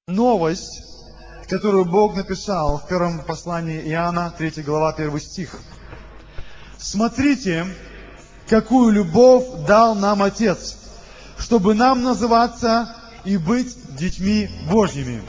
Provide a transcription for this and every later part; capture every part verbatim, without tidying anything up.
новость, которую Бог написал в первом послании Иоанна, третья глава, первый стих. «Смотрите, какую любовь дал нам Отец, чтобы нам называться и быть детьми Божьими».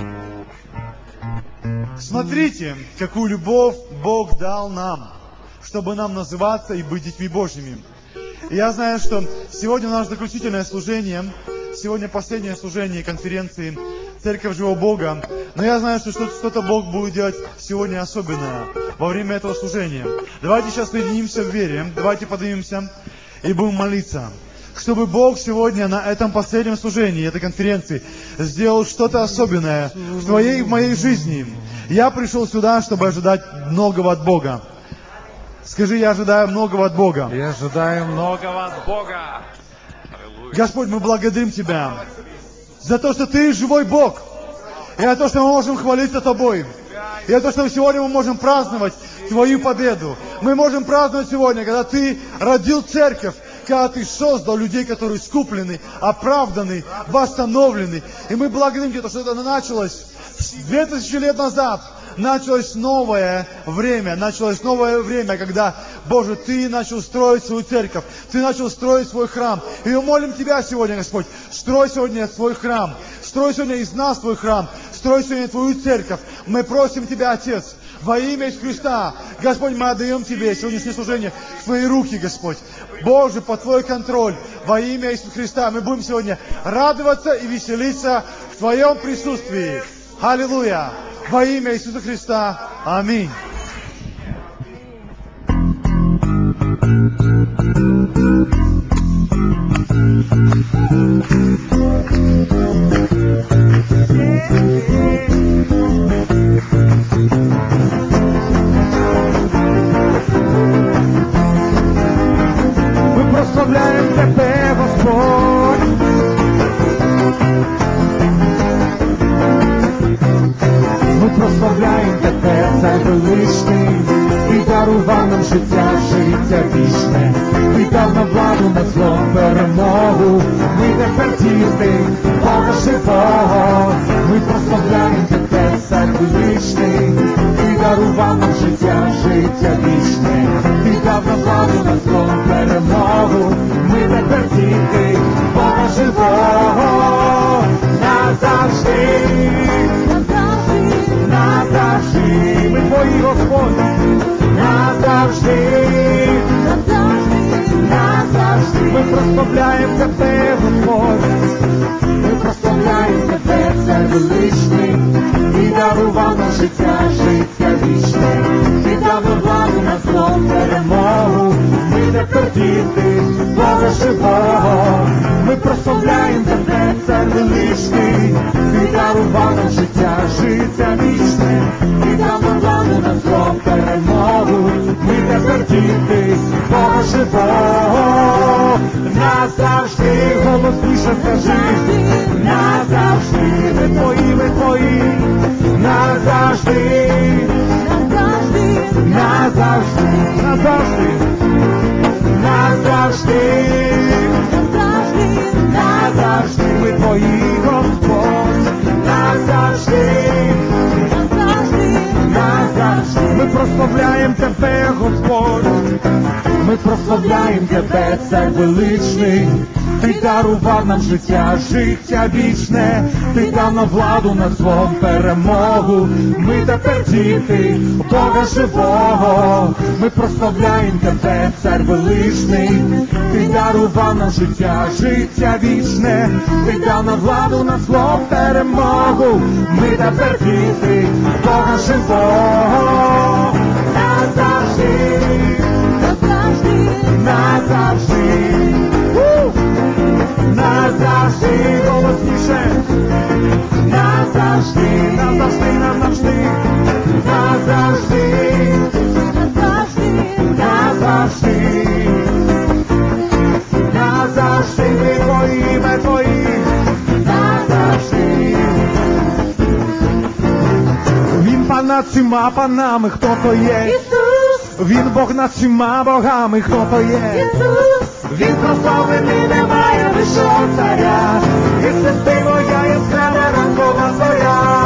Смотрите, какую любовь Бог дал нам, чтобы нам называться и быть детьми Божьими. И я знаю, что сегодня у нас заключительное служение, сегодня последнее служение конференции «Церковь Живого Бога». Но я знаю, что что-то Бог будет делать сегодня особенное во время этого служения. Давайте сейчас соединимся в вере, давайте поднимемся и будем молиться, чтобы Бог сегодня на этом последнем служении, этой конференции, сделал что-то особенное в твоей и в моей жизни. Я пришел сюда, чтобы ожидать многого от Бога. Скажи, я ожидаю многого от Бога. Я ожидаю многого от Бога. Господь, мы благодарим Тебя за то, что Ты живой Бог. И за то, что мы можем хвалиться Тобой. И за то, что сегодня мы можем праздновать Твою победу. Мы можем праздновать сегодня, когда Ты родил церковь, когда Ты создал людей, которые искуплены, оправданы, восстановлены. И мы благодарим Тебя, что это началось две тысячи лет назад. Началось новое время, началось новое время, когда, Боже, Ты начал строить свою церковь, Ты начал строить свой храм. И мы молим Тебя сегодня, Господь, строй сегодня свой храм, строй сегодня из нас Твой храм, строй сегодня Твою церковь. Мы просим Тебя, Отец, во имя Иисуса Христа, Господь, мы отдаем Тебе сегодняшнее служение в Твои руки, Господь. Боже, под Твой контроль, во имя Иисуса Христа, мы будем сегодня радоваться и веселиться в Твоем присутствии. Аллилуйя! Во имя Иисуса Христа. Аминь. Мы прославляем Тебя, Господь. Ми прославляємо Тебе, Цар величний, Ти дарував нам життя, життя вічне, Ти дав нам владу над злом, перемогу, ми тепер діти Бога живого. Ми прославляємо Тебе, Цар величний, Ти дарував нам життя, життя вічне, Ти дав нам владу над злом, перемогу, ми тепер діти Бога живого. Назавжди, назавжди, ми Твої, Господь, назавжди, назавжди, ми прославляємо Тебе, Господь, ми прославляємо Тебе, Цар величний, Ти дарував нам життя, життя вічне, Ти дав нам владу над злом, перемогу, ми тепер діти Бога живого. Ми прославляємо Тебе, Цар величний, Ти дарував нам життя, життя вічне, Ти дав нам владу над злом, перемогу, ми тепер діти Бога живого. Назавжди, голосніше скажи, назавжди, ми Твої, ми Твої, назавжди, назавжди, назавжди, назавжди, назавжди, ми Твої, Господь, назавжди, назавжди, ми прославляємо Тебе, Господь, ми прославляємо Тебе, Цар величний, Ти дарував нам життя, життя вічне, Ти дав нам владу над злом, перемогу, ми тепер діти Бога живого. Ми прославляємо Тебе, Цар величний, Ти дарував нам життя, життя вічне, Ти дав нам владу над злом, перемогу, ми тепер діти Бога живого. Назавжди, назавжди, назавжди, голосніше, назавжди, назавжди, назавжди, назавжди, назавжди, назавжди, ми Твої, ми Твої, назавжди. Він пан над всіма панами, хто то є? Ісус. Він Бог над всіма богами, хто то є? Ісус. Він прославлений, немає вищого царя, і це ти моя яскрава ранкова зоря.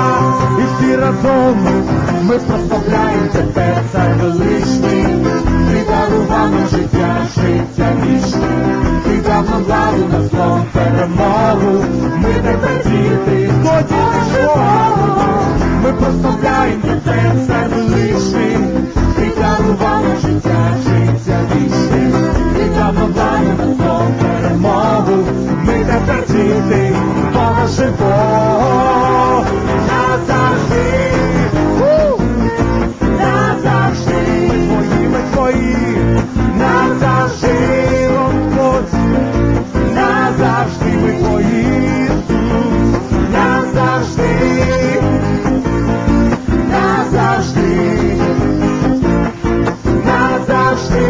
разом ми прославляємо тебе, цар величний. Ти дарував нам життя, життя вічне. Ти дав нам владу над злом, перемогу. Ми тебе діти, хто діти Бога. Ми прославляємо тебе, цар величний. Ти дарував нам життя, життя вічне. Ти дав нам владу над злом, перемогу. Ми тебе діти, Бога живого. Назавжди, назавжди, ми твої, ми твої, назавжди, Господь, назавжди ми твої, Ісус, назавжди, назавжди, назавжди,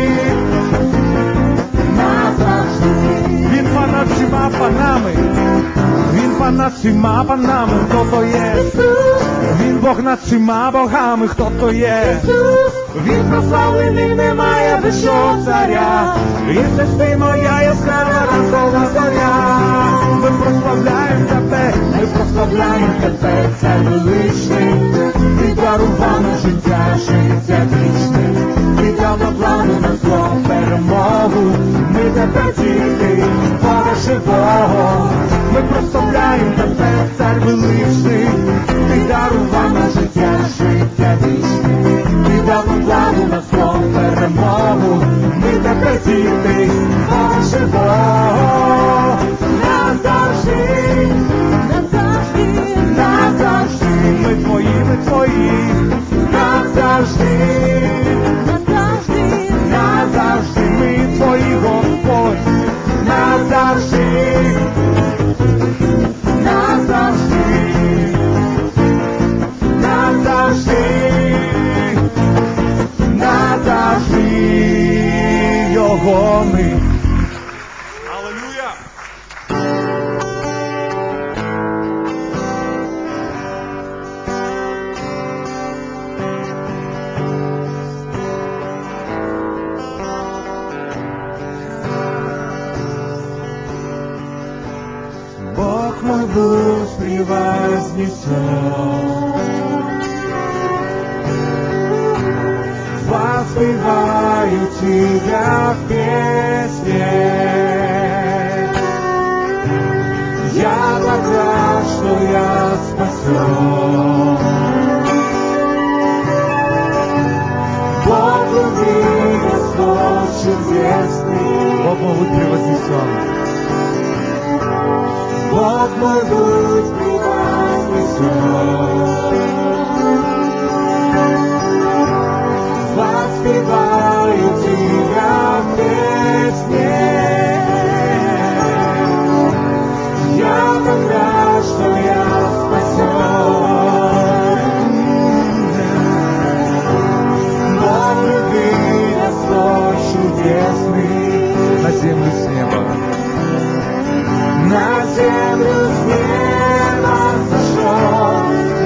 назавжди. Він понад всіма панами. Він понад всіма панами, хто то є? Він Бог над всіма богами, хто то є? Він прославлений, немає вищого царя. Ісус, ти моя яскрава ранкова зоря. Ми прославляємо тебе, ми прославляємо тебе, цар величний. Ти дарував нам життя, життя вічне. Ти дав нам владу над злом, перемогу. Ми тебе діти, Бога живого. Ми прославляємо тебе, цар величний. Ти дарував нам життя, життя вічне. Ти дав нам владу над злом, перемогу. Ми тебе діти, Бога живого. Назавжди, назавжди, назавжди. Ми твої, ми твої. Назавжди, назавжди, назавжди. Ми твої, Господь. Назавжди. Назавжди, назавжди, назавжди його ми. Алілуя! Бог мой будь превознесен, воспеваю тебя в песне. Я так рад, что я спасен. Бог любви, Господь чудесный. Бог мой будь превознесен. Бог мой будь превознесен. Воспеваю тебя в песне. Я так рад, что я спасен. Бог любви, Господь чудесный. На землю с неба. На землю с неба сошел,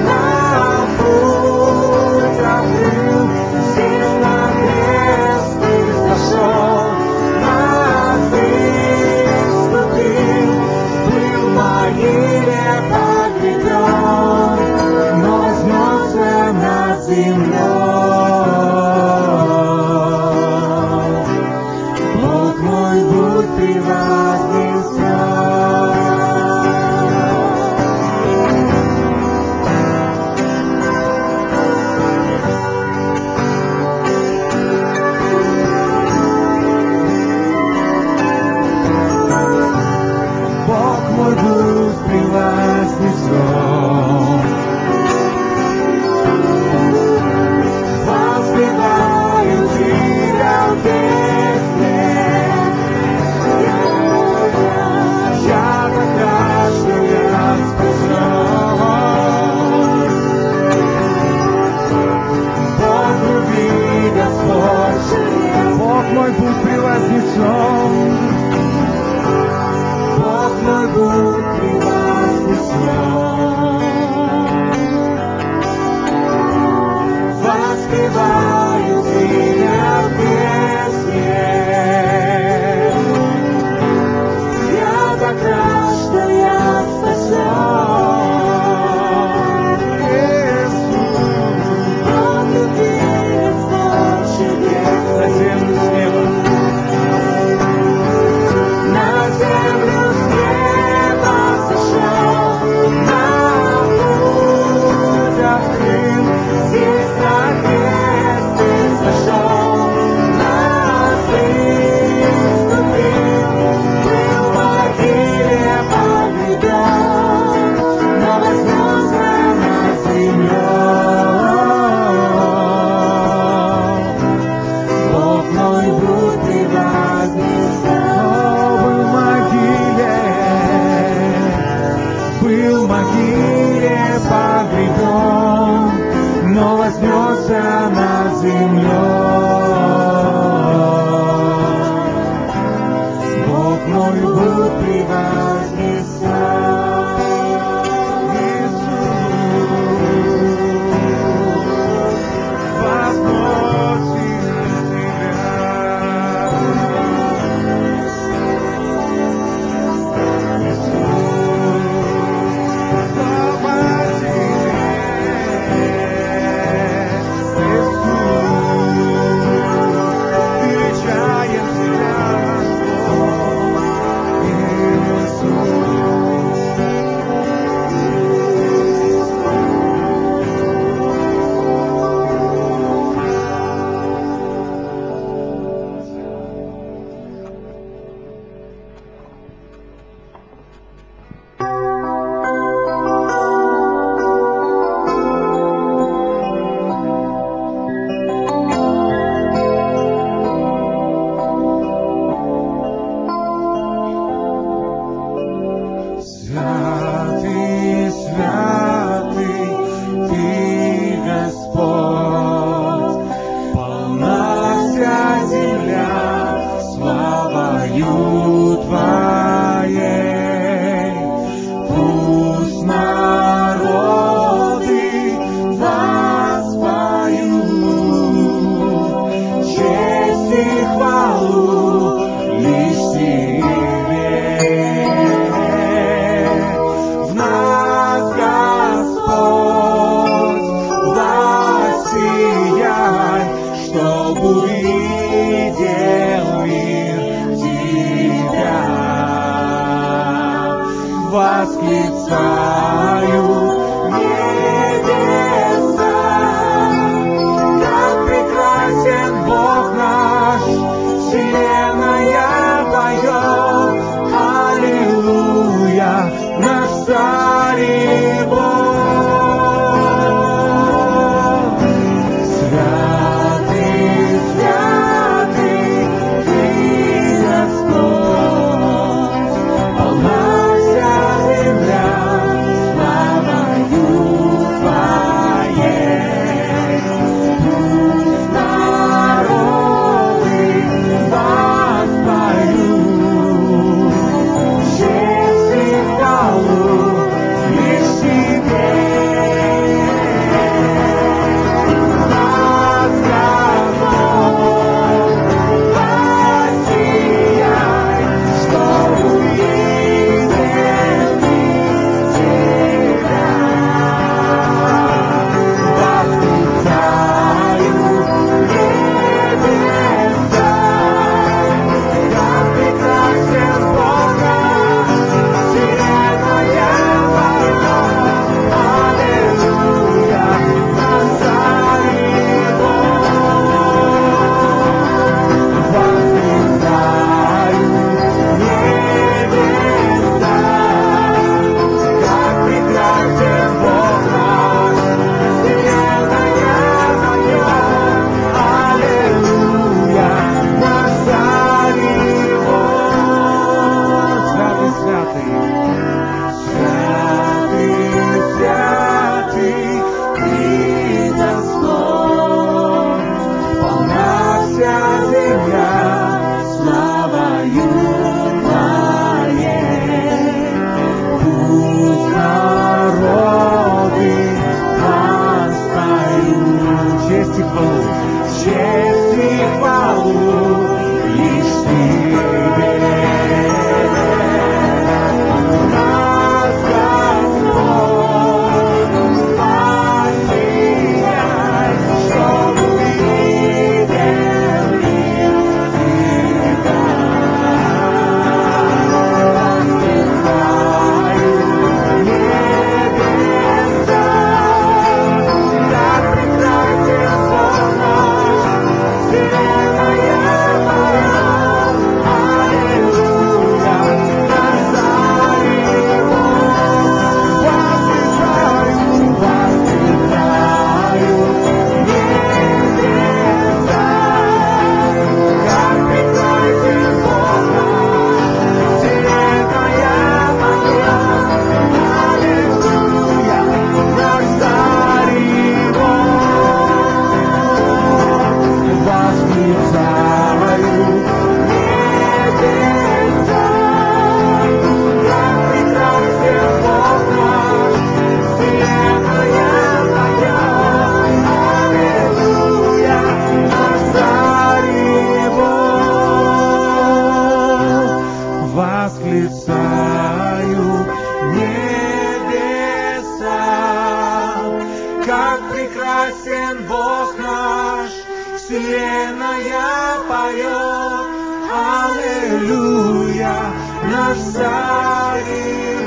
прекрасен Бог наш, вселенная поет, аллилуйя, наш царь и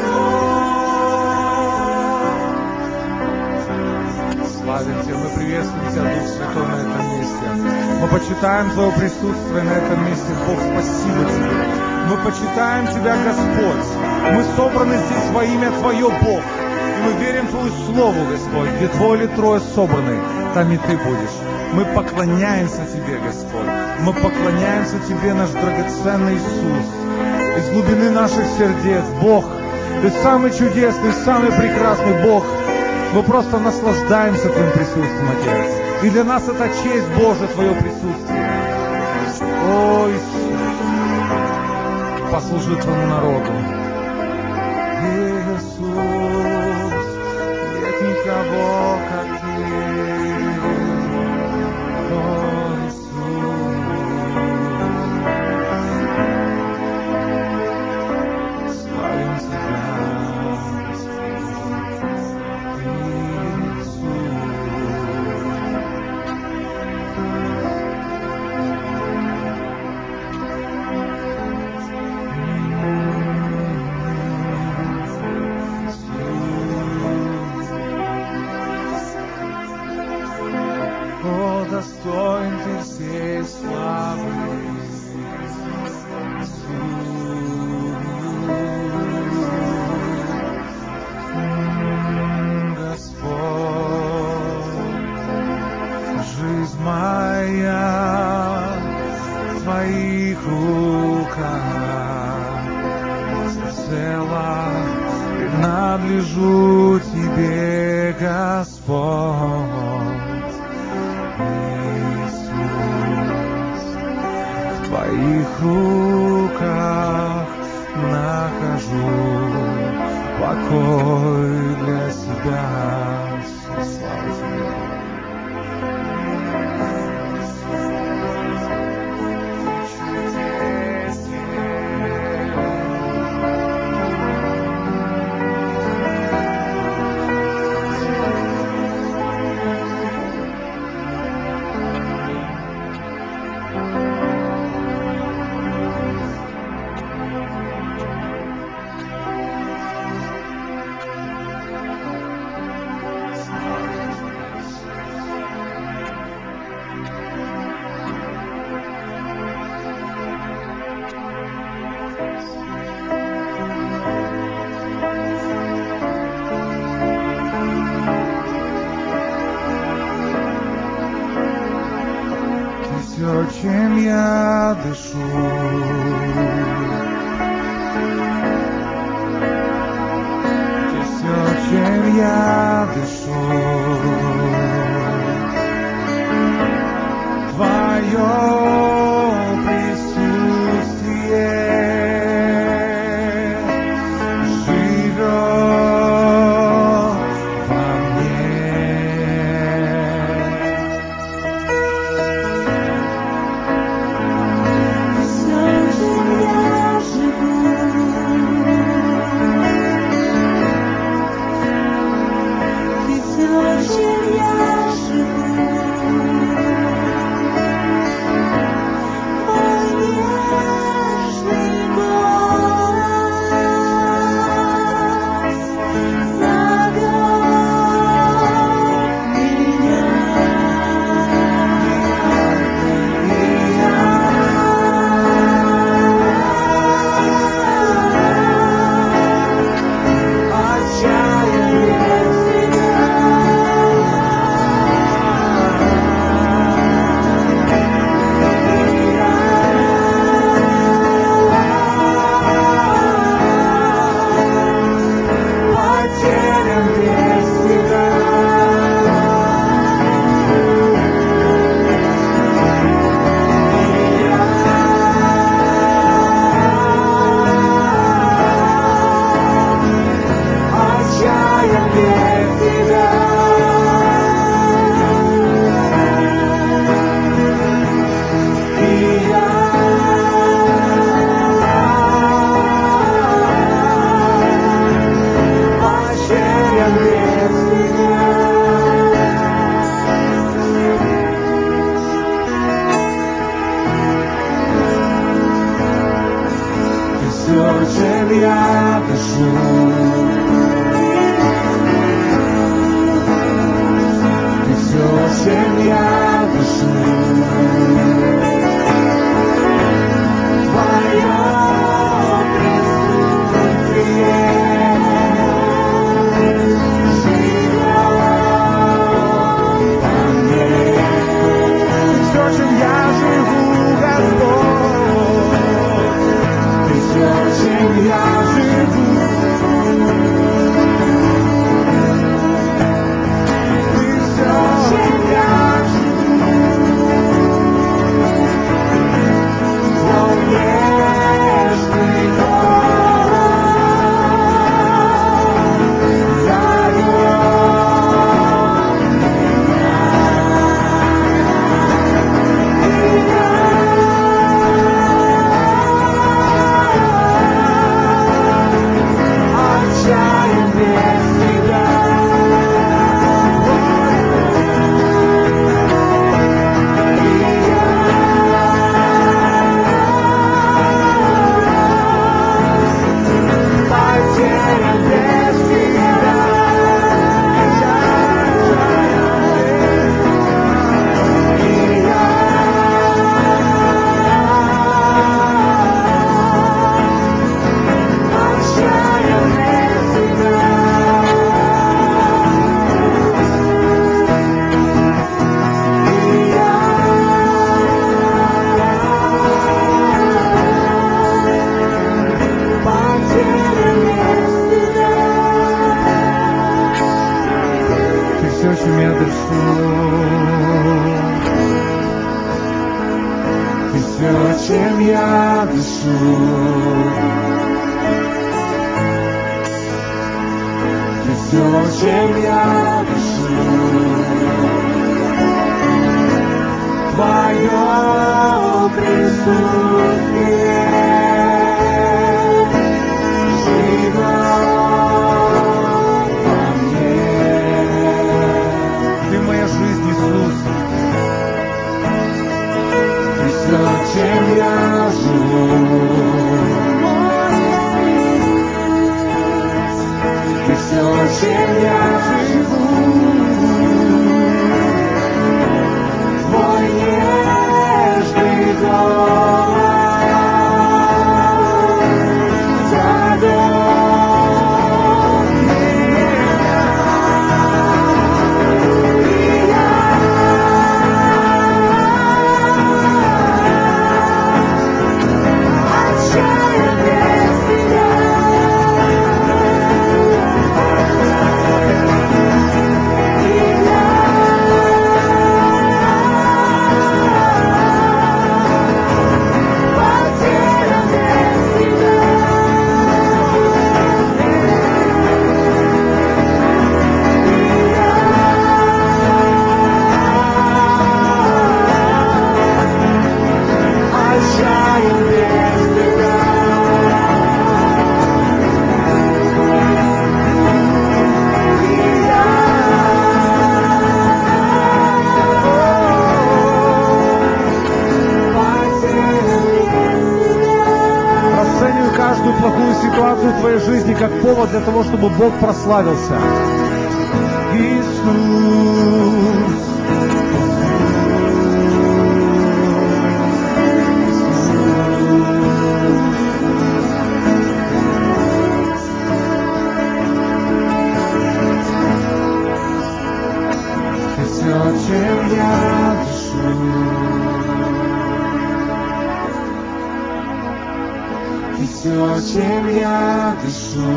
Бог. Славим Тебя, мы приветствуем Тебя, Дух Святой, на этом месте. Мы почитаем Твое присутствие на этом месте. Бог, спасибо Тебе. Мы почитаем Тебя, Господь. Мы собраны здесь во имя Твое, Бог. И мы верим в Твою Слову, Господь. Где двое или трое собраны, там и Ты будешь. Мы поклоняемся Тебе, Господь. Мы поклоняемся Тебе, наш драгоценный Иисус. Из глубины наших сердец, Бог, Ты самый чудесный, самый прекрасный Бог. Мы просто наслаждаемся Твоим присутствием, Отец. И для нас это честь, Божия, Твое присутствие. О, Иисус, послужи Твоему народу. Иисус, нет никого, как Ты. О, Иисус, славим Тебя. Достоин Ты всей славы, Господь, жизнь моя в Твоих руках, всецело принадлежу Тебе, Господь. В Твоих руках нахожу покой для себя. Слава Тебе. Все, чем я дышу, Ты все, чем я дышу, Твое присутствие живет во мне. все, чем я дышу. Ты все, чем я дышу. Ты все, чем я дышу. Твое присутствие живет во мне. Ты моя жизнь, Иисус. Ты все, чем я живу. Ты все, чем я живу. Твой нежный голос зовет меня, и я отчаян без тебя. Каждую плохую ситуацию в твоей жизни как повод для того, чтобы Бог прославился. Иисус. Ты все, чем я дышу. Ты все, чем я дышу.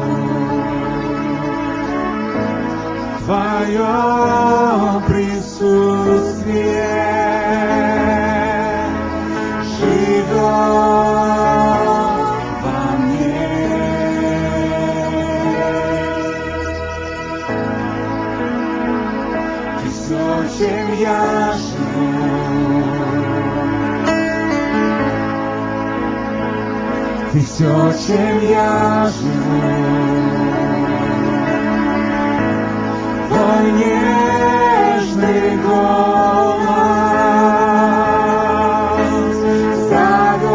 Твое присутствие живет во мне. Ты все, чем я живу. Ты все, чем я живу. Твой нежный голос зовет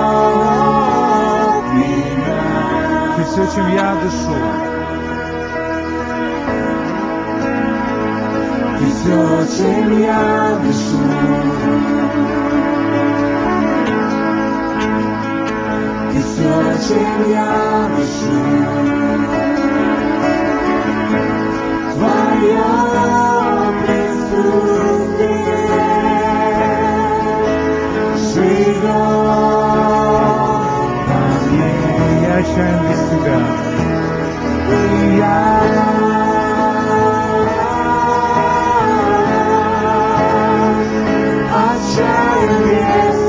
меня. Ты все, чем я дышу. Ты все, чем я дышу. Ты все, чем я дышу. Твое присутствие живет во мне. Я отчаян без тебя. И я отчаян без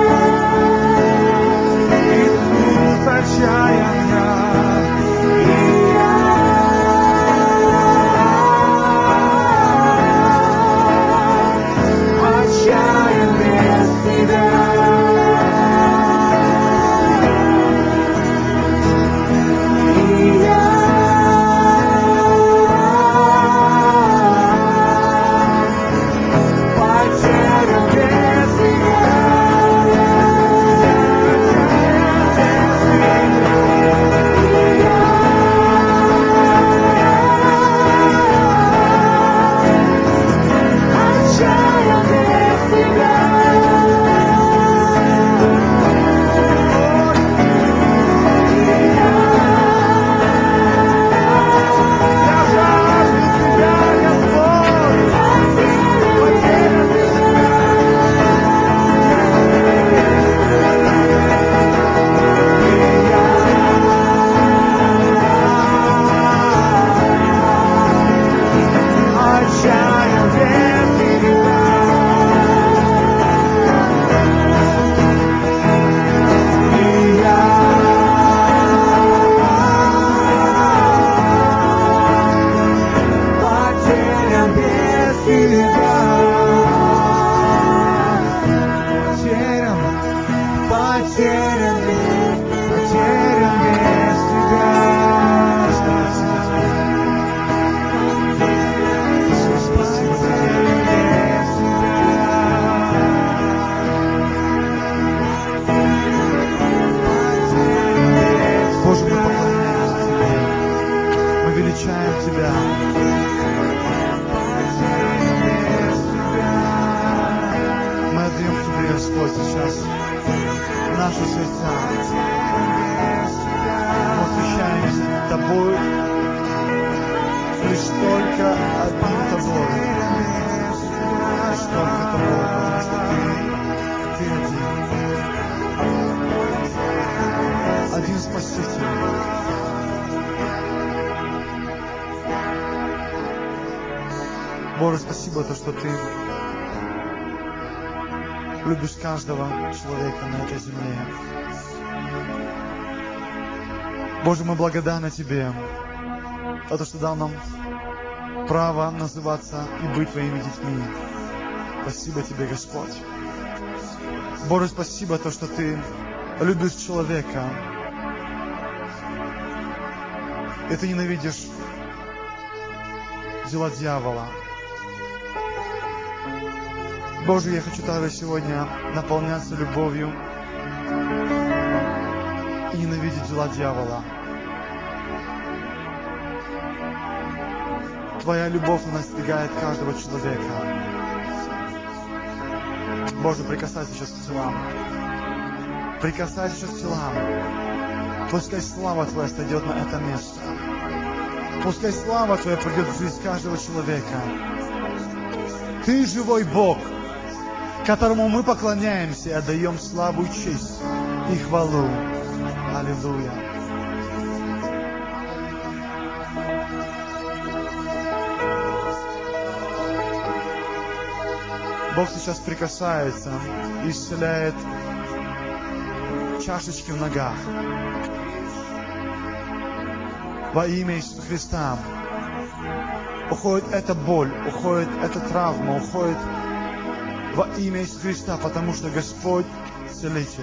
отчаян я, и Боже, спасибо, то, что Ты любишь каждого человека на этой земле. Боже, мы благодарны Тебе за то, что дал нам право называться и быть Твоими детьми. Спасибо Тебе, Господь. Боже, спасибо то, что Ты любишь человека, и Ты ненавидишь дела дьявола. Боже, я хочу также сегодня наполняться любовью и ненавидеть дела дьявола. Твоя любовь настигает каждого человека. Боже, прикасайся сейчас к телам. Прикасайся сейчас к телам. Пускай слава Твоя сойдет на это место. Пускай слава Твоя придет в жизнь каждого человека. Ты живой Бог, которому мы поклоняемся и отдаем славу и честь и хвалу. Аллилуйя. Бог сейчас прикасается и исцеляет чашечки в ногах. Во имя Иисуса Христа. Уходит эта боль, уходит эта травма, уходит во имя Иисуса Христа, потому что Господь Целитель.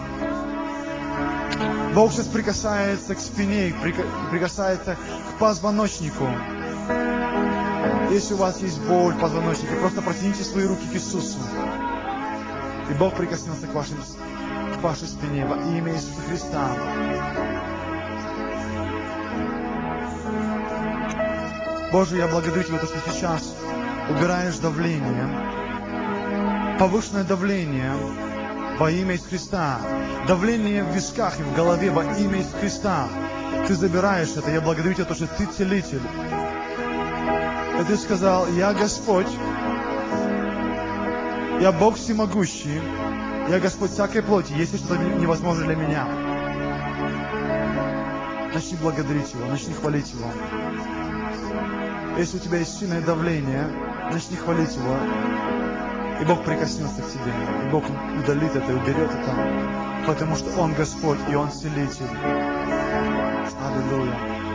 Бог сейчас прикасается к спине, прикасается к позвоночнику. Если у вас есть боль в позвоночнике, просто протяните свои руки к Иисусу. И Бог прикоснется к, вашим, к вашей спине во имя Иисуса Христа. Боже, я благодарю Тебя, что сейчас убираешь давление, повышенное давление во имя Иисуса Христа. Давление в висках и в голове во имя Иисуса Христа. Ты забираешь это. Я благодарю Тебя, что Ты целитель. И Ты сказал: я Господь, я Бог всемогущий, я Господь всякой плоти, если что-то невозможно для Меня. Начни благодарить Его, начни хвалить Его. Если у тебя есть сильное давление, начни хвалить Его. И Бог прикоснется к тебе. И Бог удалит это, уберет это. Потому что Он Господь, и Он Целитель. Аллилуйя.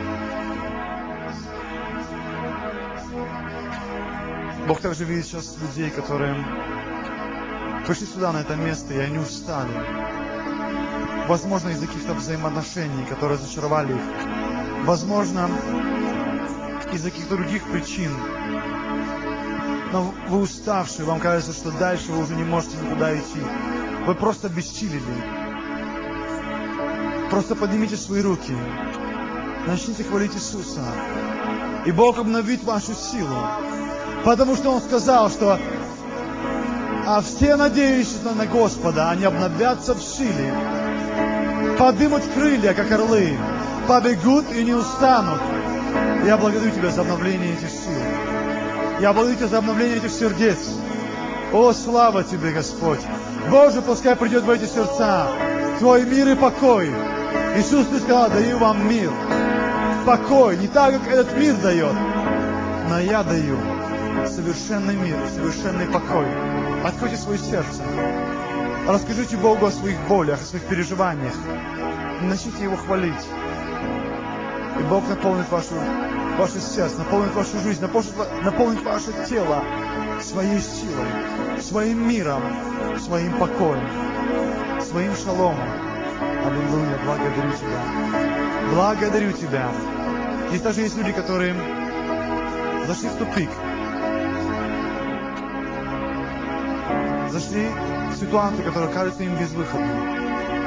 Бог также видит сейчас людей, которые пришли сюда, на это место, и они устали. Возможно, из-за каких-то взаимоотношений, которые разочаровали их. Возможно, из-за каких-то других причин. Но вы уставшие, вам кажется, что дальше вы уже не можете никуда идти. Вы просто обессилели. Просто поднимите свои руки. Начните хвалить Иисуса. И Бог обновит вашу силу. Потому что Он сказал, что а все, надеющиеся на Господа, они обновятся в силе. Подымут крылья, как орлы. Побегут и не устанут. Я благодарю Тебя за обновление этих сил. Я благодарю Тебя за обновление этих сердец. О, слава Тебе, Господь! Боже, пускай придет в эти сердца Твой мир и покой. Иисус, Ты сказал: даю вам мир, покой, не так, как этот мир дает, но я даю совершенный мир, совершенный покой. Откройте свое сердце. Расскажите Богу о своих болях, о своих переживаниях. И начните Его хвалить. И Бог наполнит вашу, ваше сердце, наполнит вашу жизнь, наполнит, наполнит ваше тело своей силой, своим миром, своим покоем, своим шаломом. Аллилуйя, благодарю Тебя. Благодарю Тебя. Здесь также есть люди, которые зашли в тупик. Зашли в ситуацию, которая кажется им безвыходной.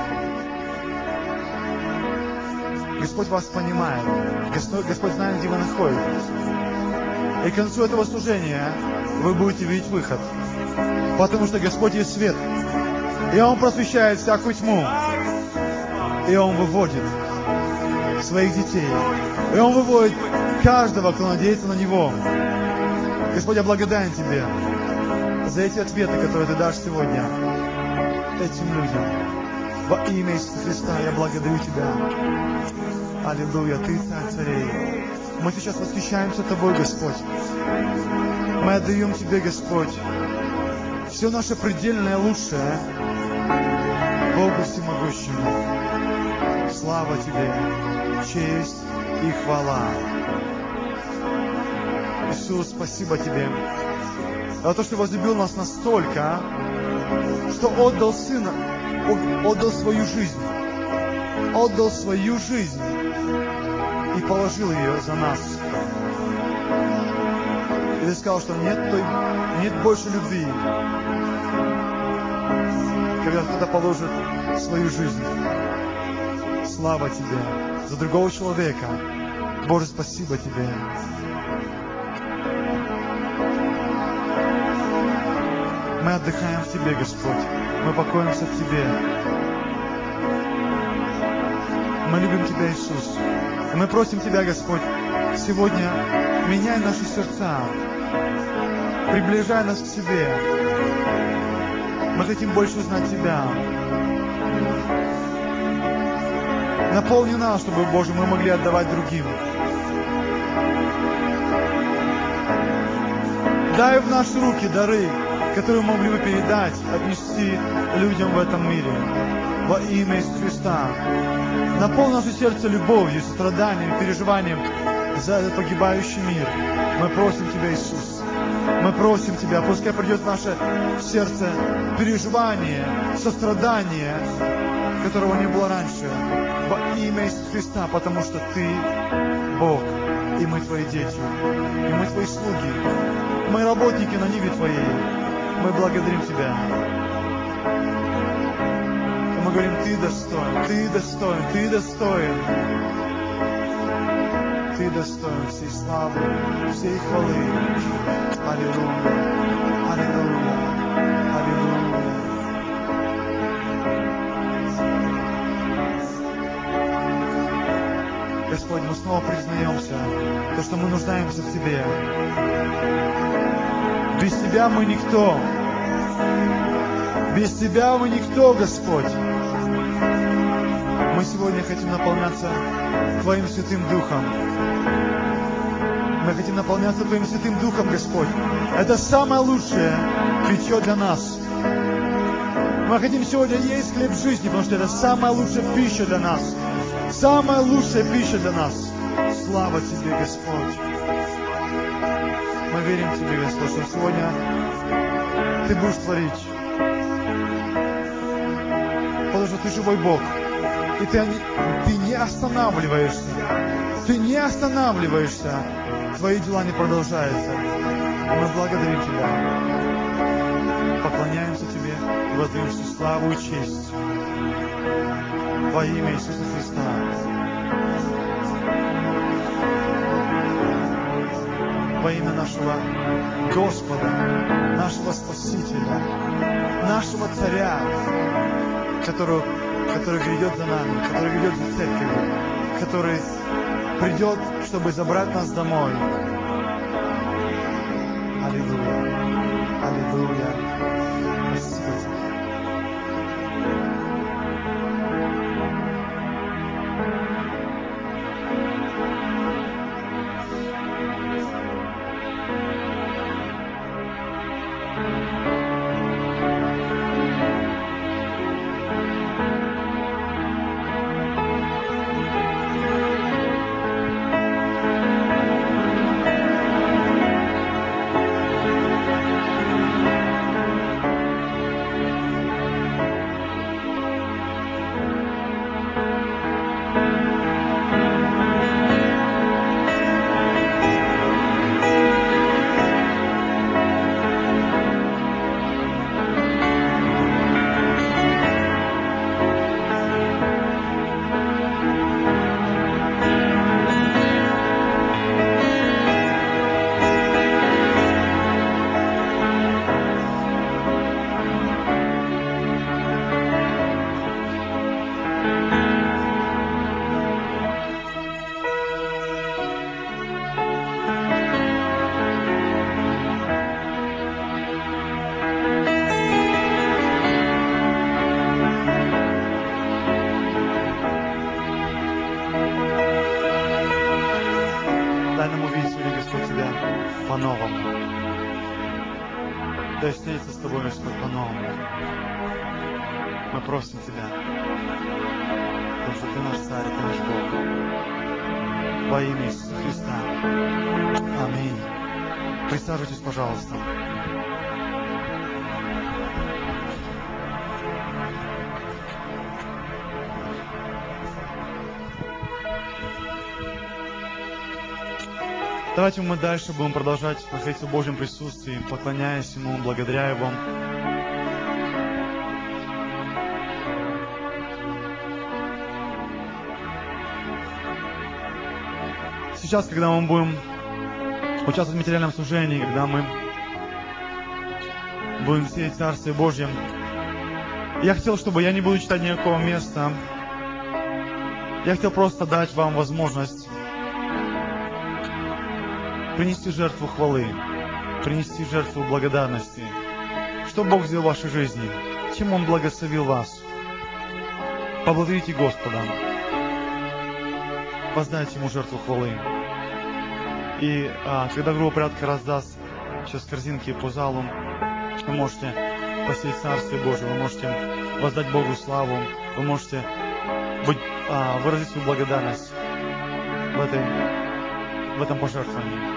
Господь вас понимает. Господь, Господь знает, где вы находитесь. И к концу этого служения вы будете видеть выход. Потому что Господь есть свет. И Он просвещает всякую тьму. И Он выводит своих детей. И Он выводит каждого, кто надеется на Него. Господь, я благодарен Тебе за эти ответы, которые Ты дашь сегодня этим людям. Во имя Иисуса Христа я благодарю Тебя. Аллилуйя, Ты царь царей. Мы сейчас восхищаемся Тобой, Господь. Мы отдаем Тебе, Господь, все наше предельное лучшее Богу Всемогущему. Слава Тебе, честь и хвала. Иисус, спасибо Тебе за то, что возлюбил нас настолько, что отдал Сына, отдал свою жизнь, отдал свою жизнь и положил ее за нас. И Ты сказал, что нет, той, нет больше любви, когда кто-то положит свою жизнь. Слава Тебе за другого человека. Боже, спасибо Тебе. Мы отдыхаем в Тебе, Господь. Мы покоимся в Тебе. Мы любим Тебя, Иисус. И мы просим Тебя, Господь, сегодня меняй наши сердца. Приближай нас к себе. Мы хотим больше узнать Тебя. Наполни нас, чтобы, Боже, мы могли отдавать другим. Дай в наши руки дары, которые мы могли бы передать, отнести людям в этом мире. Во имя Иисуса Христа. Наполни наше сердце любовью, состраданием, переживанием за этот погибающий мир. Мы просим Тебя, Иисус. Мы просим Тебя, пускай придет в наше сердце переживание, сострадание, которого не было раньше. Во имя Иисуса Христа, потому что Ты Бог, и мы Твои дети, и мы Твои слуги, мы работники на ниве Твоей. Мы благодарим Тебя. И мы говорим, Ты достоин, Ты достоин, Ты достоин. Ты достоин всей славы, всей хвалы. Аллилуйя, аллилуйя, аллилуйя. Господь, мы снова признаемся, то, что мы нуждаемся в Тебе. Без Тебя мы никто. Без Тебя мы никто, Господь. Мы сегодня хотим наполняться Твоим Святым Духом. Мы хотим наполняться Твоим Святым Духом, Господь. Это самое лучшее питье для нас. Мы хотим сегодня есть хлеб жизни, потому что это самая лучшая пища для нас. Самая лучшая пища для нас. Слава Тебе, Господь. Мы верим Тебе, Господь, что сегодня Ты будешь творить. Потому что Ты живой Бог. И Ты, ты не останавливаешься. Ты не останавливаешься. Твои дела не продолжаются. И мы благодарим Тебя. Поклоняемся Тебе и воздаем всю славу и честь. Во имя Иисуса Христа. Во имя нашего Господа, нашего Спасителя, нашего Царя, который, который грядет за нами, который грядет за церковью, который придет, чтобы забрать нас домой. Аллилуйя, аллилуйя. Спасибо Тебе. да встретиться с Тобой, Господь, по-новому. Мы просим Тебя, потому что Ты наш Царь, Ты наш Бог. Во имя Иисуса Христа. Аминь. Присаживайтесь, пожалуйста. Давайте мы дальше будем продолжать находиться в Божьем присутствии, поклоняясь Ему, благодаря Его. Сейчас, когда мы будем участвовать в материальном служении, когда мы будем сеять Царствие Божье, я хотел, чтобы я не буду читать никакого места. Я хотел просто дать вам возможность принести жертву хвалы, принести жертву благодарности. Что Бог сделал в вашей жизни? Чем Он благословил вас? Поблагодарите Господа. Воздайте Ему жертву хвалы. И а, когда группа порядка раздаст сейчас корзинки по залу, вы можете посеять Царствие Божие, вы можете воздать Богу славу, вы можете быть, а, выразить свою благодарность в, этой, в этом пожертвовании.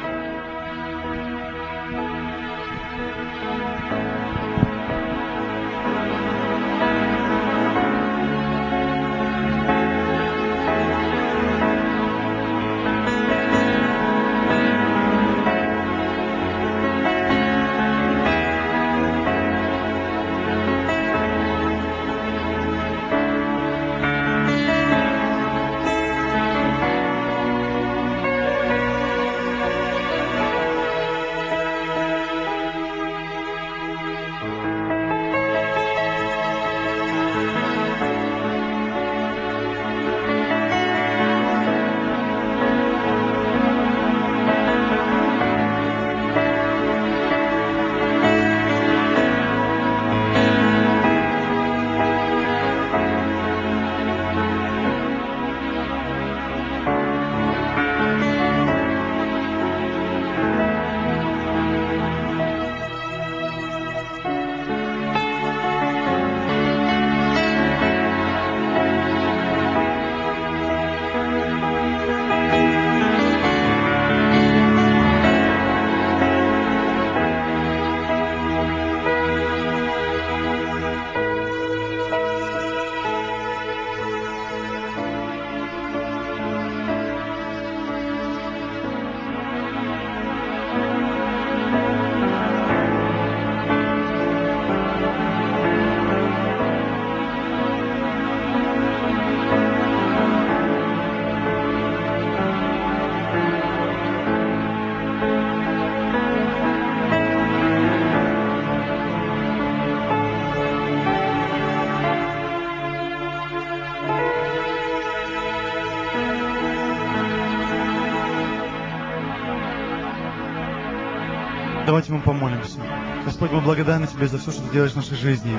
Давайте мы помолимся. Господь, мы благодарны Тебе за все, что Ты делаешь в нашей жизни.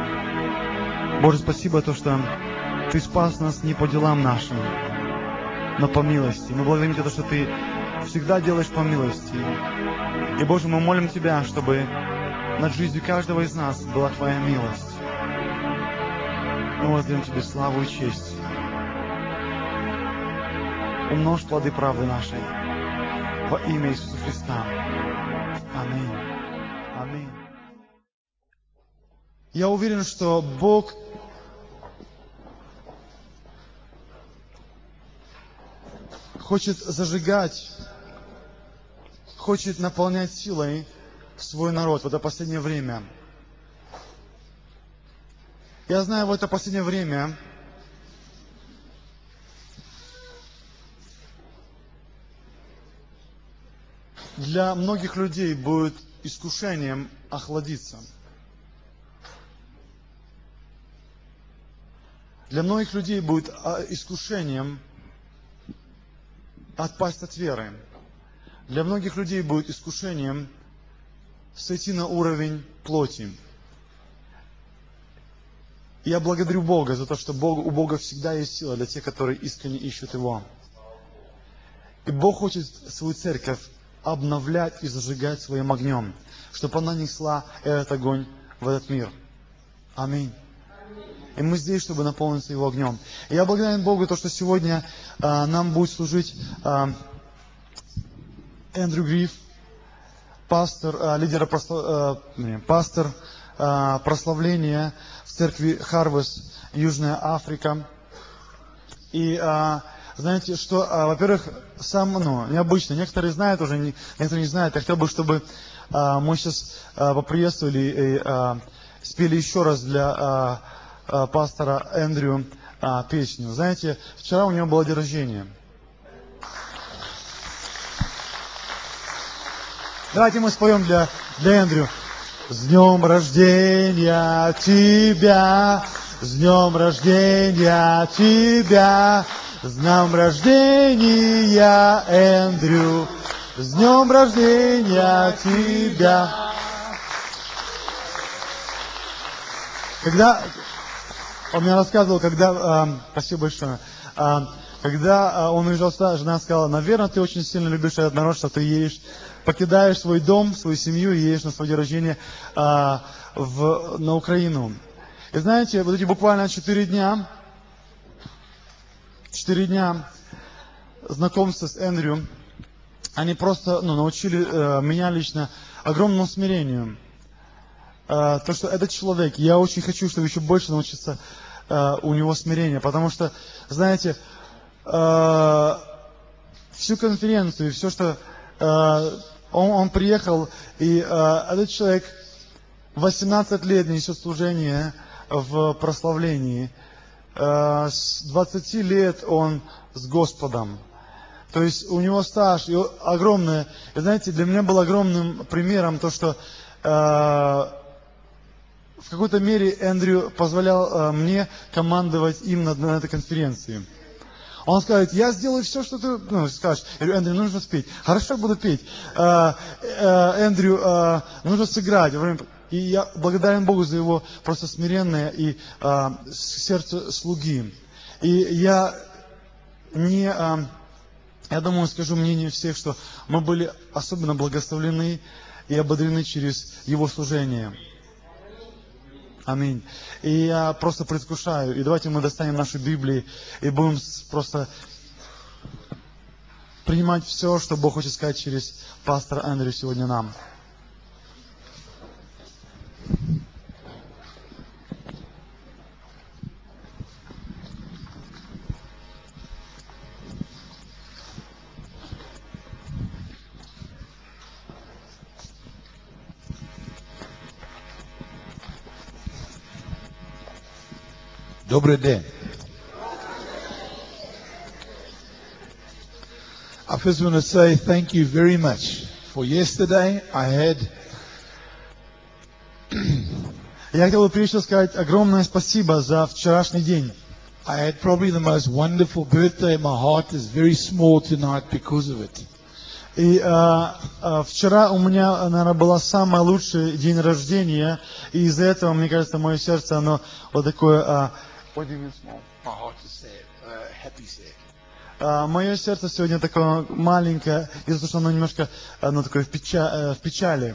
Боже, спасибо, то, что Ты спас нас не по делам нашим, но по милости. Мы благодарим Тебя, что Ты всегда делаешь по милости. И, Боже, мы молим Тебя, чтобы над жизнью каждого из нас была Твоя милость. Мы воздаем Тебе славу и честь. Умножь плоды правды нашей во имя Иисуса Христа. Аминь. Аминь. Я уверен, что Бог хочет зажигать, хочет наполнять силой свой народ в это последнее время. Я знаю, в это последнее время для многих людей будет искушением охладиться. Для многих людей будет искушением отпасть от веры. Для многих людей будет искушением сойти на уровень плоти. Я благодарю Бога за то, что Бог, у Бога всегда есть сила для тех, которые искренне ищут Его. И Бог хочет свою церковь обновлять и зажигать своим огнем, чтобы она несла этот огонь в этот мир. Аминь. И мы здесь, чтобы наполниться Его огнем. И я благодарен Богу, то, что сегодня а, нам будет служить а, Эндрю Гриф, пастор, а, лидер прослав... а, пастор а, прославления в церкви Harvest, Южная Африка. И а, знаете, что, а, во-первых, сам, ну, необычно. Некоторые знают уже, не, некоторые не знают. Я хотел бы, чтобы а, мы сейчас а, поприветствовали и а, спели еще раз для а, а, пастора Эндрю а, песню. Знаете, вчера у него было день рождения. Давайте мы споем для, для Эндрю. С днем рождения тебя, с днем рождения тебя, с днем рождения, Эндрю, с днем рождения тебя. Когда он мне рассказывал, когда, э, спасибо большое, э, когда он уезжал сюда, жена сказала: наверное, ты очень сильно любишь этот народ, что ты едешь, покидаешь свой дом, свою семью и едешь на свой день рождения э, в, на Украину. И знаете, вот эти буквально четыре дня, четыре дня знакомства с Эндрю, они просто ну, научили э, меня лично огромному смирению. Э, то, что этот человек, я очень хочу, чтобы еще больше научиться э, у него смирения, потому что, знаете, э, всю конференцию, все, что э, он, он приехал, и э, этот человек восемнадцать лет несет служение в прославлении. Э, с двадцати лет он с Господом. То есть у него стаж огромный. И знаете, для меня был огромным примером то, что э, в какой-то мере Эндрю позволял э, мне командовать им на, на этой конференции. Он скажет: я сделаю все, что ты ну, скажешь. Я говорю: Эндрю, нужно спеть. Хорошо, буду петь. Э, э, Эндрю, э, нужно сыграть. И я благодарен Богу за его просто смиренное и э, сердце слуги. И я не, э, я думаю, скажу мнение всех, что мы были особенно благословлены и ободрены через его служение. Аминь. И я просто предвкушаю. И давайте мы достанем наши Библии и будем просто принимать все, что Бог хочет сказать через пастора Эндрю сегодня нам. Добрый день. I first want to say thank you very much for yesterday. I had Я хотел бы прежде всего сказать огромное спасибо за вчерашний день. I had probably the most wonderful birthday. My heart is very small tonight because of it. И а, а, вчера у меня, наверное, был самый лучший день рождения, и из-за этого, мне кажется, мое сердце, оно вот такое... А, What do you mean small? My heart is sad, uh, happy sad. а, мое сердце сегодня такое маленькое, из-за того, что оно немножко оно такое в, печа, в печали.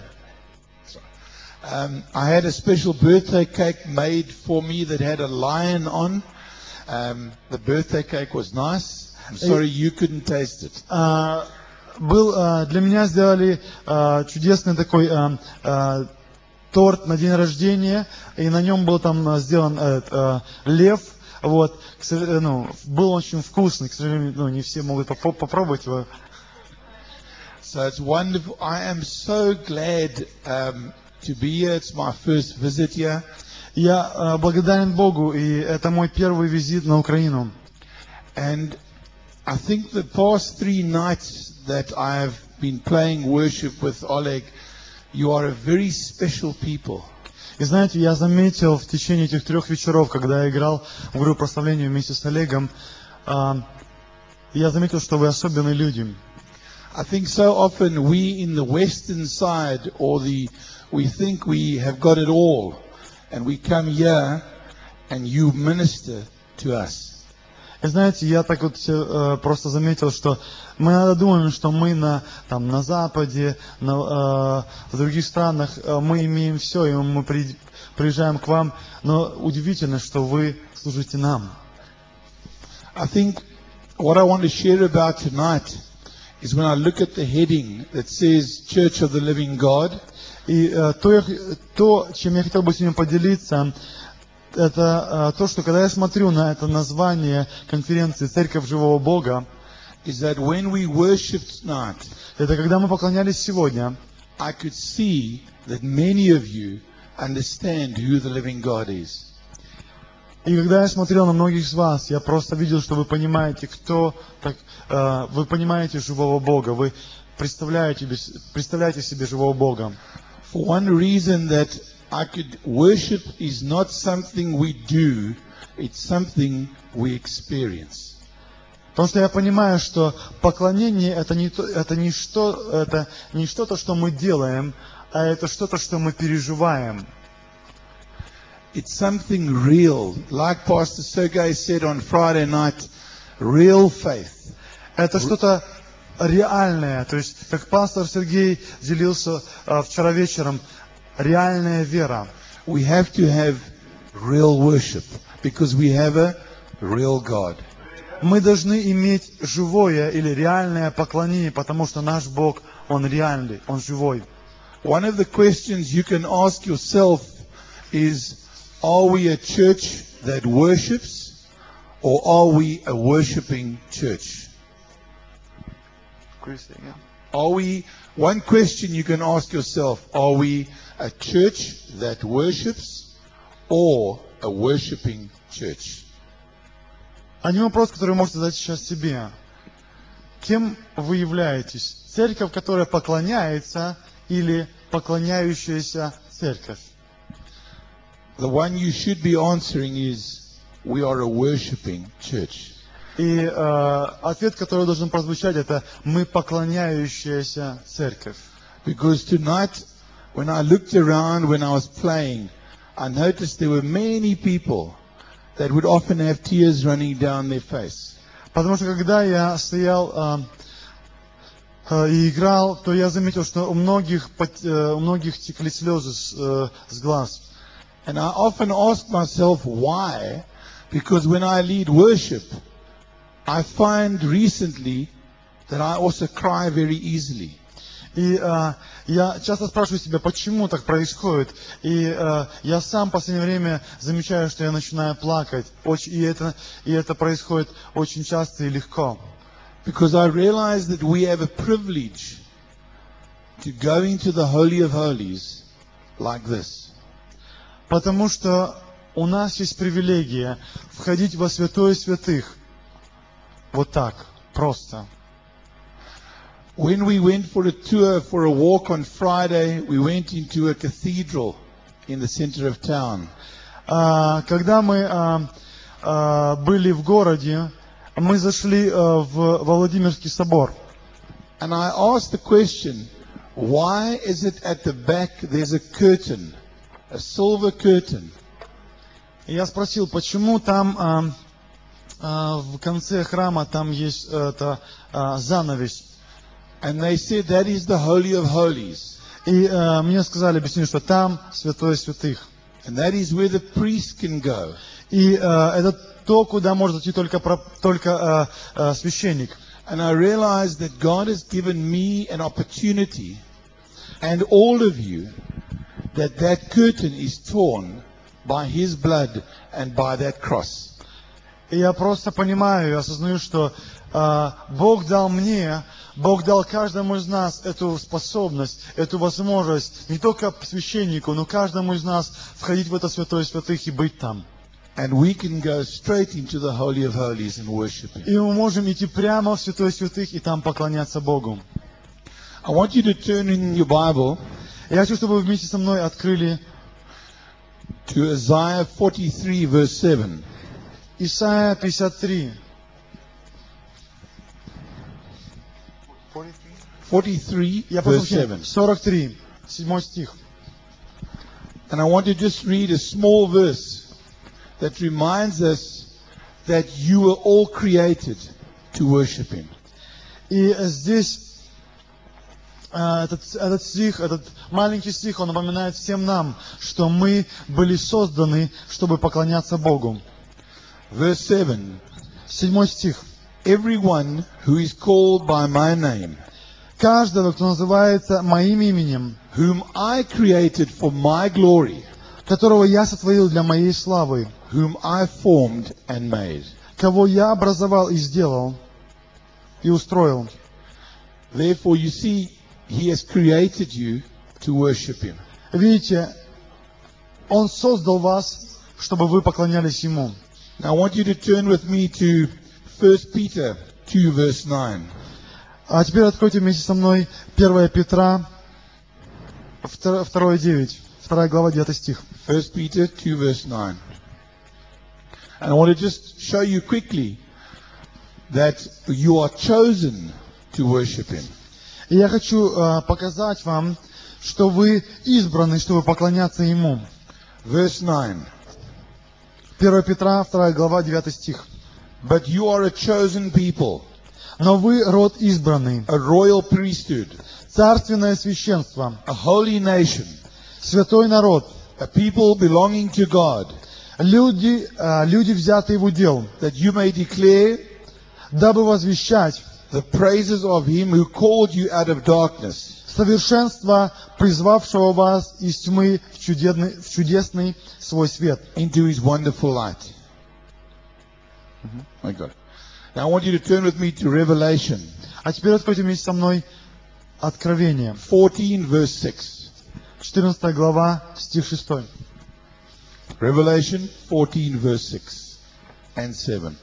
Um, I had a special birthday cake made for me that had a lion on. Um, the birthday cake was nice. I'm sorry you couldn't taste it. А, был, а, для меня сделали а, чудесный такой а, а, торт на день рождения, и на нем был там а, сделан а, а, лев. Вот, ну, был очень вкусный, к сожалению, ну, не все могут поп- попробовать его. So it's wonderful. I am so glad um, to be here. It's my first visit here. Я а, благодарен Богу, и это мой первый визит на Украину. And I think the past three nights that I've been playing worship with Oleg, you are a very special people. И знаете, я заметил в течение этих трех вечеров, когда я играл в группу прославления вместе с Олегом, а, я заметил, что вы особенные люди. I think so often we in the western side, or the, we think we have got it all, and we come here and you minister to us. И знаете, я так вот э, просто заметил, что мы иногда думаем, что мы на, там, на Западе, на, э, в других странах, э, мы имеем все, и мы при, приезжаем к вам, но удивительно, что вы служите нам. I think what I want to share about tonight is when I look at the heading that says Church of the Living God. И э, то, я, то, чем я хотел бы сегодня поделиться, это э, то, что когда я смотрю на это название конференции «Церковь живого Бога», is that when we worshiped tonight, это когда мы поклонялись сегодня, I could see that many of you understand who the living God is. и когда я смотрел на многих из вас, я просто видел, что вы понимаете, кто, так, э, вы понимаете живого Бога, вы представляете, представляете себе живого Бога. For one reason that I could worship is not something we do, it's something we experience. Потому что я понимаю, что поклонение это не, то, это не, что, это не что-то, что мы делаем, а это что-то, что мы переживаем. It's something real. Like Pastor Sergey said on Friday night, real faith. Это что-то реальное. То есть, как пастор Сергей делился uh, вчера вечером, реальная вера. We have to have real worship because we have a real God. Мы должны иметь живое или реальное поклонение, потому что наш Бог, Он реальный, Он живой. One of the questions you can ask yourself is, are we a church that worships or are we a worshiping church? Are we, one question you can ask yourself, are we a church that worships or a worshiping church? Один вопрос, который вы можете задать сейчас себе. Кем вы являетесь? Церковь, которая поклоняется, или поклоняющаяся церковь? The one you should be answering is, we are a worshiping church. И э, ответ, который должен прозвучать, это мы поклоняющаяся церковь. Because tonight, when I looked around when I was playing, I noticed there were many people that would often have tears running down their face. Потому что когда я стоял э, э, и играл, то я заметил, что у многих, э, у многих текли слезы с, э, с глаз. And I often ask myself why, because when I lead worship, I find recently that I also cry very easily. И э, я часто спрашиваю себя, почему так происходит. И э, я сам в последнее время замечаю, что я начинаю плакать. Очень, и, это, и это происходит очень часто и легко. Because I realize that we have a privilege to go into the Holy of Holies like this. Потому что у нас есть привилегия входить во святое святых. Вот так, просто. When we went for a tour, for a walk on Friday, we went into a cathedral in the center of town. А, когда мы а, а, были в городе, мы зашли а, в Владимирский собор. And I asked the question, why is it at the back there's a curtain, a silver curtain? И я спросил, почему там а, а, в конце храма там есть это, а, занавес. And they said that is the Holy of Holies. И а, мне сказали, объяснили, что там святое святых. And that is where the priest can go. И а, это то, куда может идти только, только а, а, священник. And I realized that God has given me an opportunity, and all of you, that that curtain is torn by His blood and by that cross. И я просто понимаю и осознаю, что а, Бог дал мне, Бог дал каждому из нас эту способность, эту возможность, не только священнику, но каждому из нас входить в это святое святых и быть там. And we can go straight into the Holy of Holies and worship Him. И мы можем идти прямо в святое святых и там поклоняться Богу. I want you to turn in your Bible Я хочу, чтобы вы вместе со мной открыли to Isaiah forty-three, verse seven. Исайя пятьдесят три. forty-three, Я verse прошу seven. сорок три, седьмой стих. And I want to just read a small verse that reminds us that you were all created to worship Him. И здесь э, этот, этот стих, этот маленький стих, он напоминает всем нам, что мы были созданы, чтобы поклоняться Богу. Verse seven. Седьмой стих. Everyone who is called by my name, Каждого, кто называется моим именем, whom I created for my glory, которого я сотворил для моей славы, whom I formed and made. кого я образовал и сделал, и устроил. Therefore, you see, He has created you to worship Him. Видите, Он создал вас, чтобы вы поклонялись Ему. Now, I want you to turn with me to First Peter two, verse nine. А теперь откройте вместе со мной первое Петра, второе девять, вторая глава, девятый стих. First Peter two, verse nine. And I want to just show you quickly that you are chosen to worship Him. И я хочу э, показать вам, что вы избраны, чтобы поклоняться Ему. Verse nine. первое Петра, вторая глава, девятый стих. But you are a chosen people, Но вы род избранный, a royal priesthood, царственное священство, a holy nation, святой народ, a people belonging to God, люди, э, люди взятые в удел, that you may declare дабы возвещать the praises of Him who called you out of darkness совершенство, призвавшего вас из тьмы в чудесный, в чудесный свой свет. into His wonderful light. My God. Now I want you to turn with me to Revelation А теперь откройте вместе со мной Откровение, fourteen, verse six. четырнадцатая глава, стих шестой. Revelation fourteen, verse six and seven.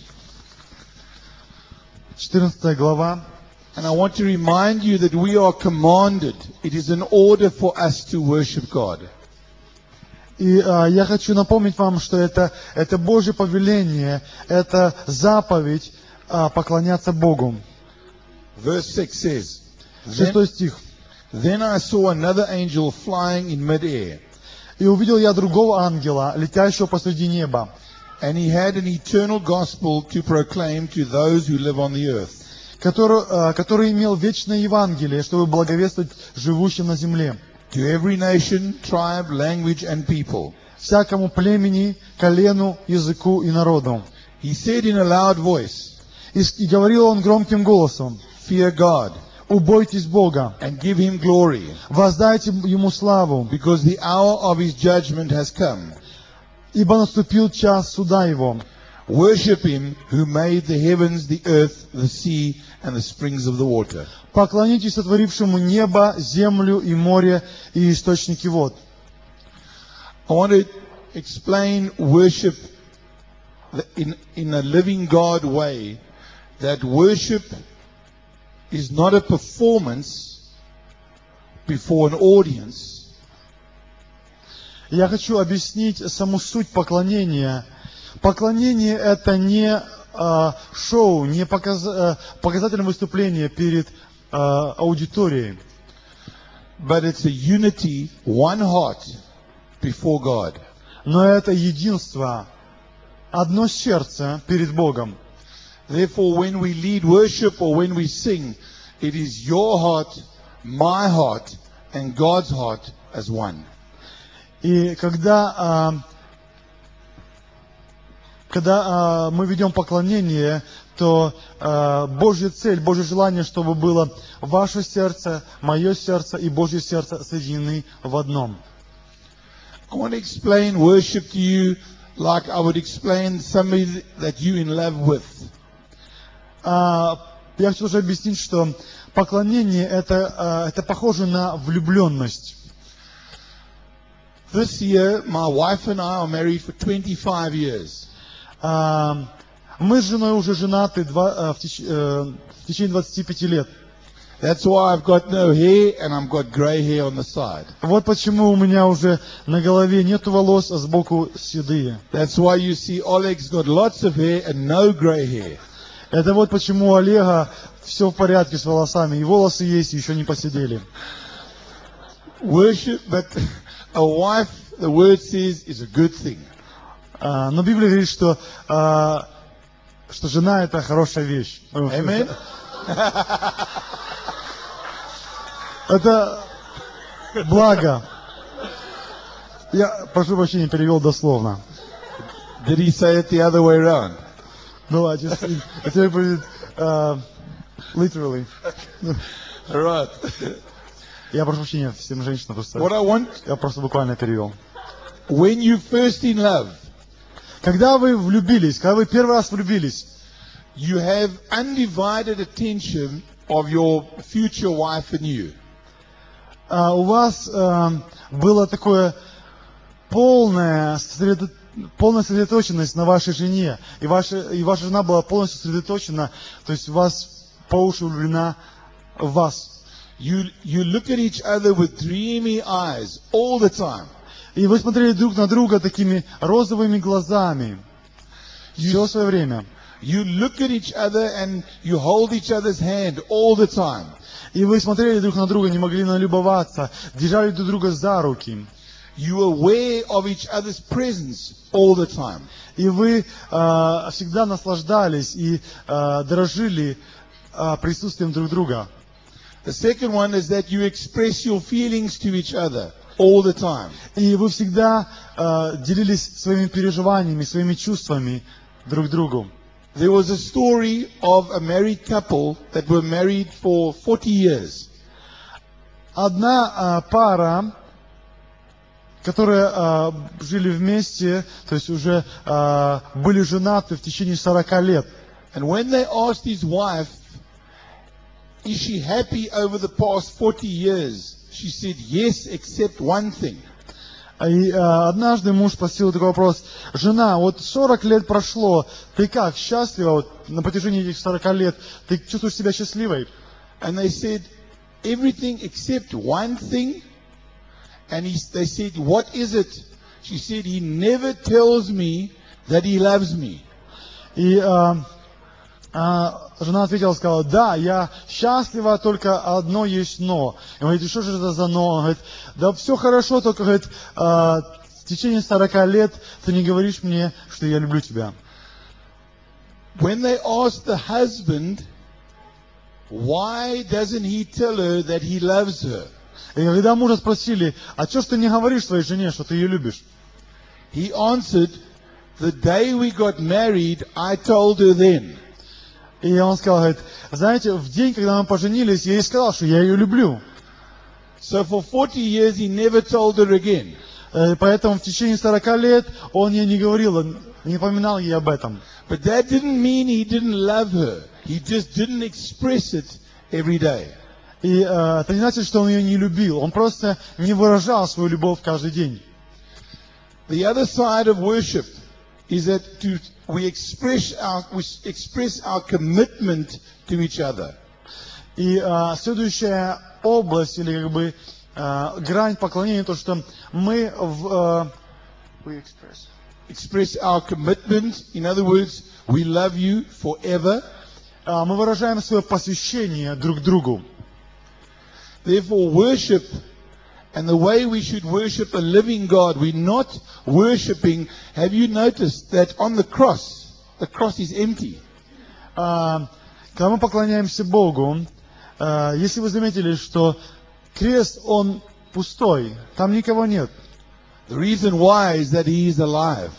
четырнадцатая глава. And I want to remind you that we are commanded. It is an order for us to worship God. И а, я хочу напомнить вам, что это, это Божье повеление, это заповедь а, поклоняться Богу. Verse six says, Шестой стих. Then I saw another angel flying in midair, «И увидел я другого ангела, летящего посреди неба, and he had an eternal gospel to proclaim to those who live on the earth, который, а, который имел вечное Евангелие, чтобы благовествовать живущим на земле, to every nation, tribe, language, and people. всякому племени, колену, языку и народу». He said in a loud voice, И, с- и говорил он громким голосом: Fear God «Убойтесь Бога, and give Him glory, воздайте Ему славу, because the hour of His judgment has come. ибо наступил час суда Его. Worship Him who made the heavens, the earth, the sea, and the springs of the water. Поклонитесь сотворившему небо, землю и море и источники вод». I want to explain worship in, in a living God way, that worship is not a performance before an audience, Я хочу объяснить саму суть поклонения. Поклонение — это не а, шоу, не показ, а, показательное выступление перед а, аудиторией, but it's a unity, one heart before God. но это единство, одно сердце перед Богом. Therefore, when we lead worship or when we sing, it is your heart, my heart, and God's heart as one. И когда, а, когда а, мы ведем поклонение, то а, Божья цель, Божье желание, чтобы было ваше сердце, мое сердце и Божье сердце соединены в одном. I want to explain worship to you like I would explain somebody that you're in love with. А, я хочу уже объяснить, что поклонение это, а, это похоже на влюбленность. This year, my wife and I are married for twenty-five years. А, мы с женой уже женаты два- а, в, теч- э, в течение двадцати пяти лет. That's why I've got no hair and I've got grey hair on the side. Вот почему у меня уже на голове нету волос, а сбоку седые. That's why you see Oleg's got lots of hair and no grey hair. Это вот почему у Олега все в порядке с волосами. И волосы есть, и еще не поседели. Worship, but a wife, the word says, is a good thing. А, но Библия говорит, что, а, что жена это хорошая вещь. Amen. Это благо. Я, прошу прощения, перевел дословно. Did he say it the other way around? Ну, I just interpreted uh, literally. All right. Я прошу прощения всем женщинам, просто What I want, я просто буквально перевел. when you first in love, Когда вы влюбились, когда вы первый раз влюбились, you have undivided attention of your future wife and you. а, у вас а, было такое полное сосредо- полная сосредоточенность на вашей жене, и ваша, и ваша жена была полностью сосредоточена, то есть у вас по уши влюблена в вас. You, you look at each other with dreamy eyes all the time. И вы смотрели друг на друга такими розовыми глазами все свое время. You look at each other and you hold each other's hand all the time. И вы смотрели друг на друга, не могли налюбоваться, держали друг друга за руки. You are aware of each other's presence all the time. И вы а, всегда наслаждались и а, дорожили а, присутствием друг друга. The second one is that you express your feelings to each other all the time. И вы всегда а, делились своими переживаниями, своими чувствами друг другу. There was a story of a married couple that were married for forty years. Одна а, пара, которые а, жили вместе, то есть уже а, были женаты в течение сорока лет. And when they asked his wife, is she happy over the past forty years? She said, yes, except one thing. И а, однажды муж спросил такой вопрос: жена, вот сорок лет прошло, ты как, счастлива вот, на протяжении этих сорока лет? Ты чувствуешь себя счастливой? And they said, everything except one thing. And he, they said, what is it? She said, he never tells me that he loves me. И а, а, жена ответила, сказала: да, я счастлива, только одно есть но. И он говорит: что же это за но? Он говорит: да все хорошо, только говорит, а, в течение сорока лет ты не говоришь мне, что я люблю тебя. When they asked the husband, why doesn't he tell her that he loves her? И когда мужа спросили: а что ж ты не говоришь своей жене, что ты ее любишь? He answered, the day we got married, I told her then. И он сказал, говорит: знаете, в день, когда мы поженились, я ей сказал, что я ее люблю. So for forty years he never told her again. Э, Поэтому в течение сорока лет он ей не говорил, не поминал ей об этом. But that didn't mean he didn't love her. He just didn't express it every day. И э, это не значит, что он ее не любил. Он просто не выражал свою любовь каждый день. The other side of worship is that to, we express our we express our commitment to each other. И э, следующая область, или как бы э, грань поклонения, то, что мы в... э, we express. Express our commitment. In other words, we love you forever. Э, мы выражаем свое посвящение друг другу. Therefore, worship and the way we should worship a living God, we're not worshiping. Have you noticed that on the cross, the cross is empty? А, когда мы поклоняемся Богу, а, если вы заметили, что крест, он пустой, там никого нет. The reason why is that He is alive.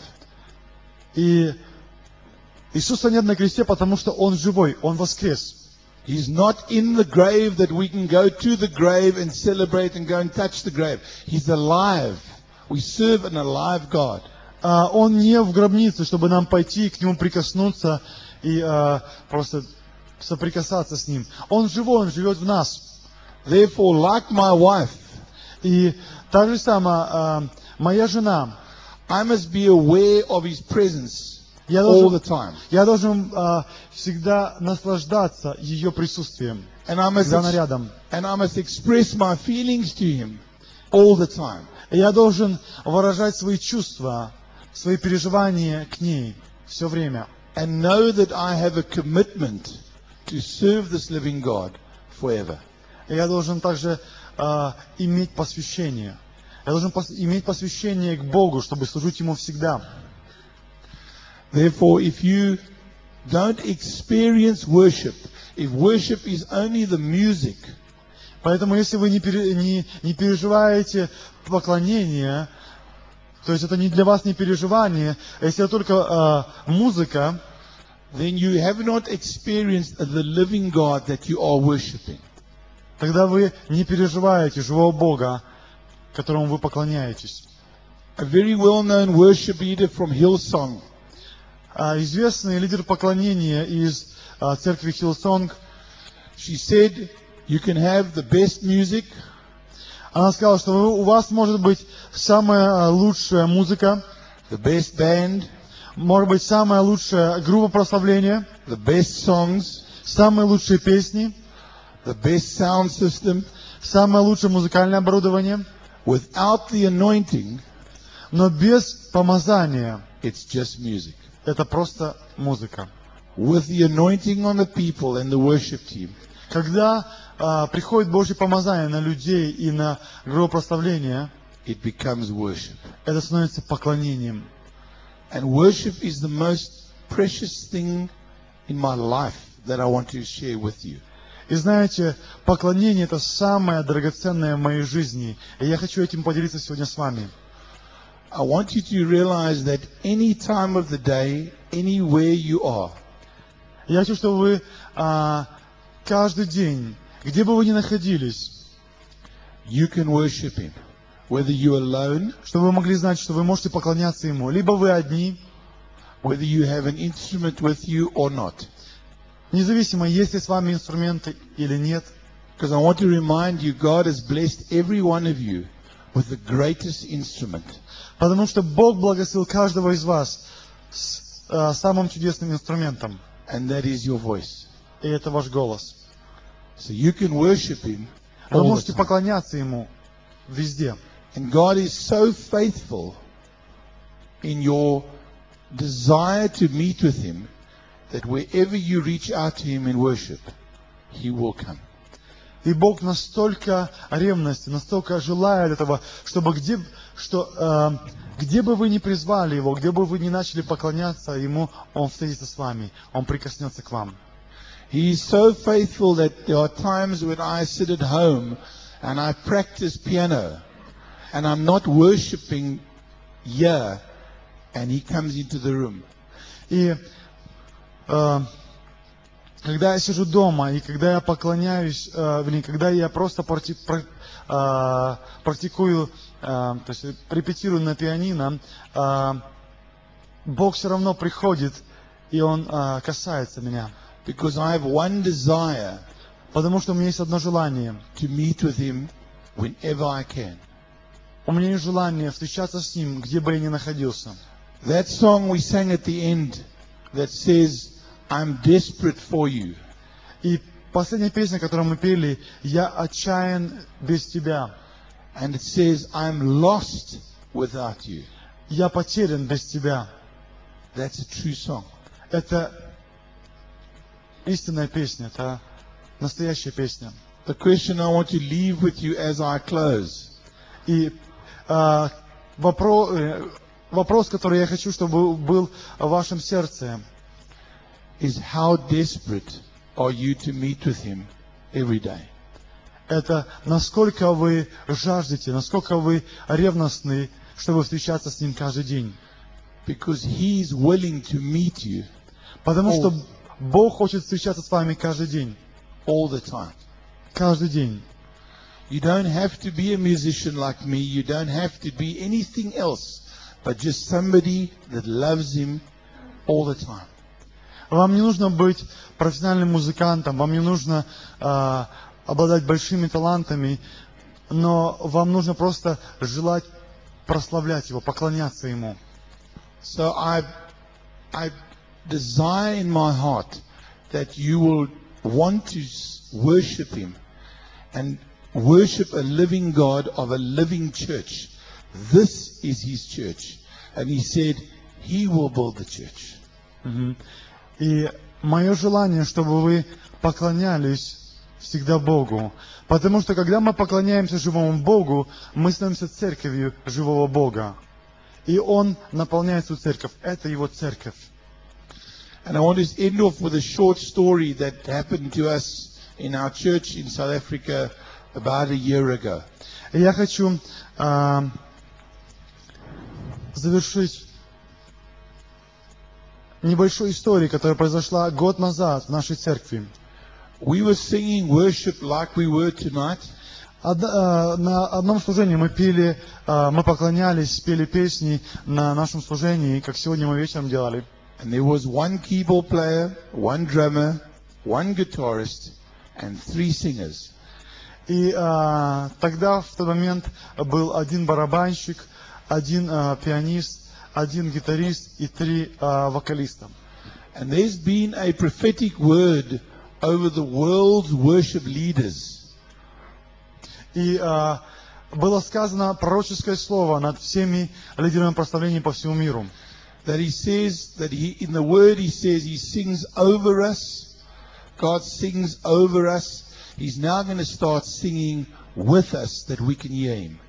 И Иисуса нет на кресте, потому что Он живой, Он воскрес. He's not in the grave that we can go to the grave and celebrate and go and touch the grave. He's alive. We serve an alive God. А, Он не в гробнице, чтобы нам пойти к Нему прикоснуться и а, просто соприкасаться с Ним. Он живой, Он живет в нас. Therefore, like my wife, И так же самое, а, моя жена, I must be aware of His presence я all должен, the time. я должен а, всегда наслаждаться ее присутствием, And I must когда она ex- рядом. and I must express my feelings to Him all the time. И я должен выражать свои чувства, свои переживания к ней все время. And know that I have a commitment to serve this living God forever. И я должен также а, иметь посвящение. Я должен пос- иметь посвящение к Богу, чтобы служить Ему всегда. Therefore, if you don't experience worship, if worship is only the music, Поэтому, если вы не, пере- не, не переживаете поклонение, то есть это не для вас не переживание, а если это только а, музыка, then you have not experienced the living God that you are worshiping. тогда вы не переживаете живого Бога, которому вы поклоняетесь. A very well-known worship leader from Hillsong, А, известный лидер поклонения из а, церкви Хиллсонг, she said, you can have the best music, она сказала, что вы- у вас может быть самая а, лучшая музыка, the best band, может быть самая лучшая группа прославления, the best songs, самые лучшие песни, the best sound system. самое лучшее музыкальное оборудование, Without the anointing, но без помазания it's just music. это просто музыка. With the anointing on the people and the worship team, Когда а, приходит Божье помазание на людей и на группу прославления, it becomes worship. это становится поклонением. And worship is the most precious thing in my life that I want to share with you. И знаете, поклонение это самое драгоценное в моей жизни. И я хочу этим поделиться сегодня с вами. I want you to realize that any time of the day, anywhere you are, Я хочу, чтобы вы а, каждый день, где бы вы ни находились, you can worship Him. Whether you're alone, чтобы вы могли знать, что вы можете поклоняться Ему. Либо вы одни, whether you have an instrument with you or not. независимо, есть ли с вами инструменты или нет. Because I want to remind you, God has blessed every one of you with the greatest instrument. Потому что Бог благословил каждого из вас с а, самым чудесным инструментом. And that is your voice. И это ваш голос. So you can worship Him Вы all the можете time. поклоняться Ему везде. And God is so faithful in your desire to meet with Him that wherever you reach out to Him in worship, He will come. И Бог настолько ревности, настолько желает этого, чтобы где, что, э, где бы вы ни призвали Его, где бы вы ни начали поклоняться Ему, Он встретится с вами, Он прикоснется к вам. He is so faithful that there are times when I sit at home and I practice piano and I'm not worshiping here and He comes into the room. И э, когда я сижу дома, и когда я поклоняюсь, э, вернее, когда я просто практи- пра- э, практикую, э, то есть репетирую на пианино, э, Бог все равно приходит, и Он э, касается меня. Because I have one desire Потому что у меня есть одно желание. to meet with Him whenever I can. У меня есть желание встречаться с Ним, где бы я ни находился. That song we sang at the end that says, I'm desperate for you. И последняя песня, которую мы пели, «Я отчаян без Тебя». And it says, I'm lost without you. «Я потерян без Тебя». That's a true song. Это истинная песня, это настоящая песня. The question I want to leave with you as I close И э, вопрос, э, вопрос, который я хочу, чтобы был в вашем сердце, is how desperate are you to meet with Him every day? это насколько вы жаждете, насколько вы ревностны, чтобы встречаться с Ним каждый день. Because He is willing to meet you Потому О. что Бог хочет встречаться с вами каждый день. all the time. Каждый день. You don't have to be a musician like me. You don't have to be anything else, but just somebody that loves Him all the time. Вам не нужно быть профессиональным музыкантом, вам не нужно э, обладать большими талантами, но вам нужно просто желать прославлять Его, поклоняться Ему. So I, I desire in my heart that you will want to s- worship Him and worship a living God of a living church. This is His church. And He said He will build the church. Мгм. И мое желание, чтобы вы поклонялись всегда Богу. Потому что когда мы поклоняемся живому Богу, мы становимся церковью живого Бога. И Он наполняет свою церковь. Это Его церковь. And I want to end off with a short story that happened to us in our church in South Africa about a year ago. И я хочу а, завершить небольшой историей, которая произошла год назад в нашей церкви. We were singing worship like we were tonight. Од- а, на одном служении мы пели, а, мы поклонялись, пели песни на нашем служении, как сегодня мы вечером делали. And there was one keyboard player, one drummer, one guitarist, and three singers. И а, тогда, в тот момент, был один барабанщик, один а, пианист, один гитарист и три а, вокалиста. And there's been a prophetic word over the world's worship leaders. И а, было сказано пророческое слово над всеми лидерами прославления по всему миру. That he says, that he, in the word he says, he sings over us. God sings over us. He's now going to start singing with us that we can hear him.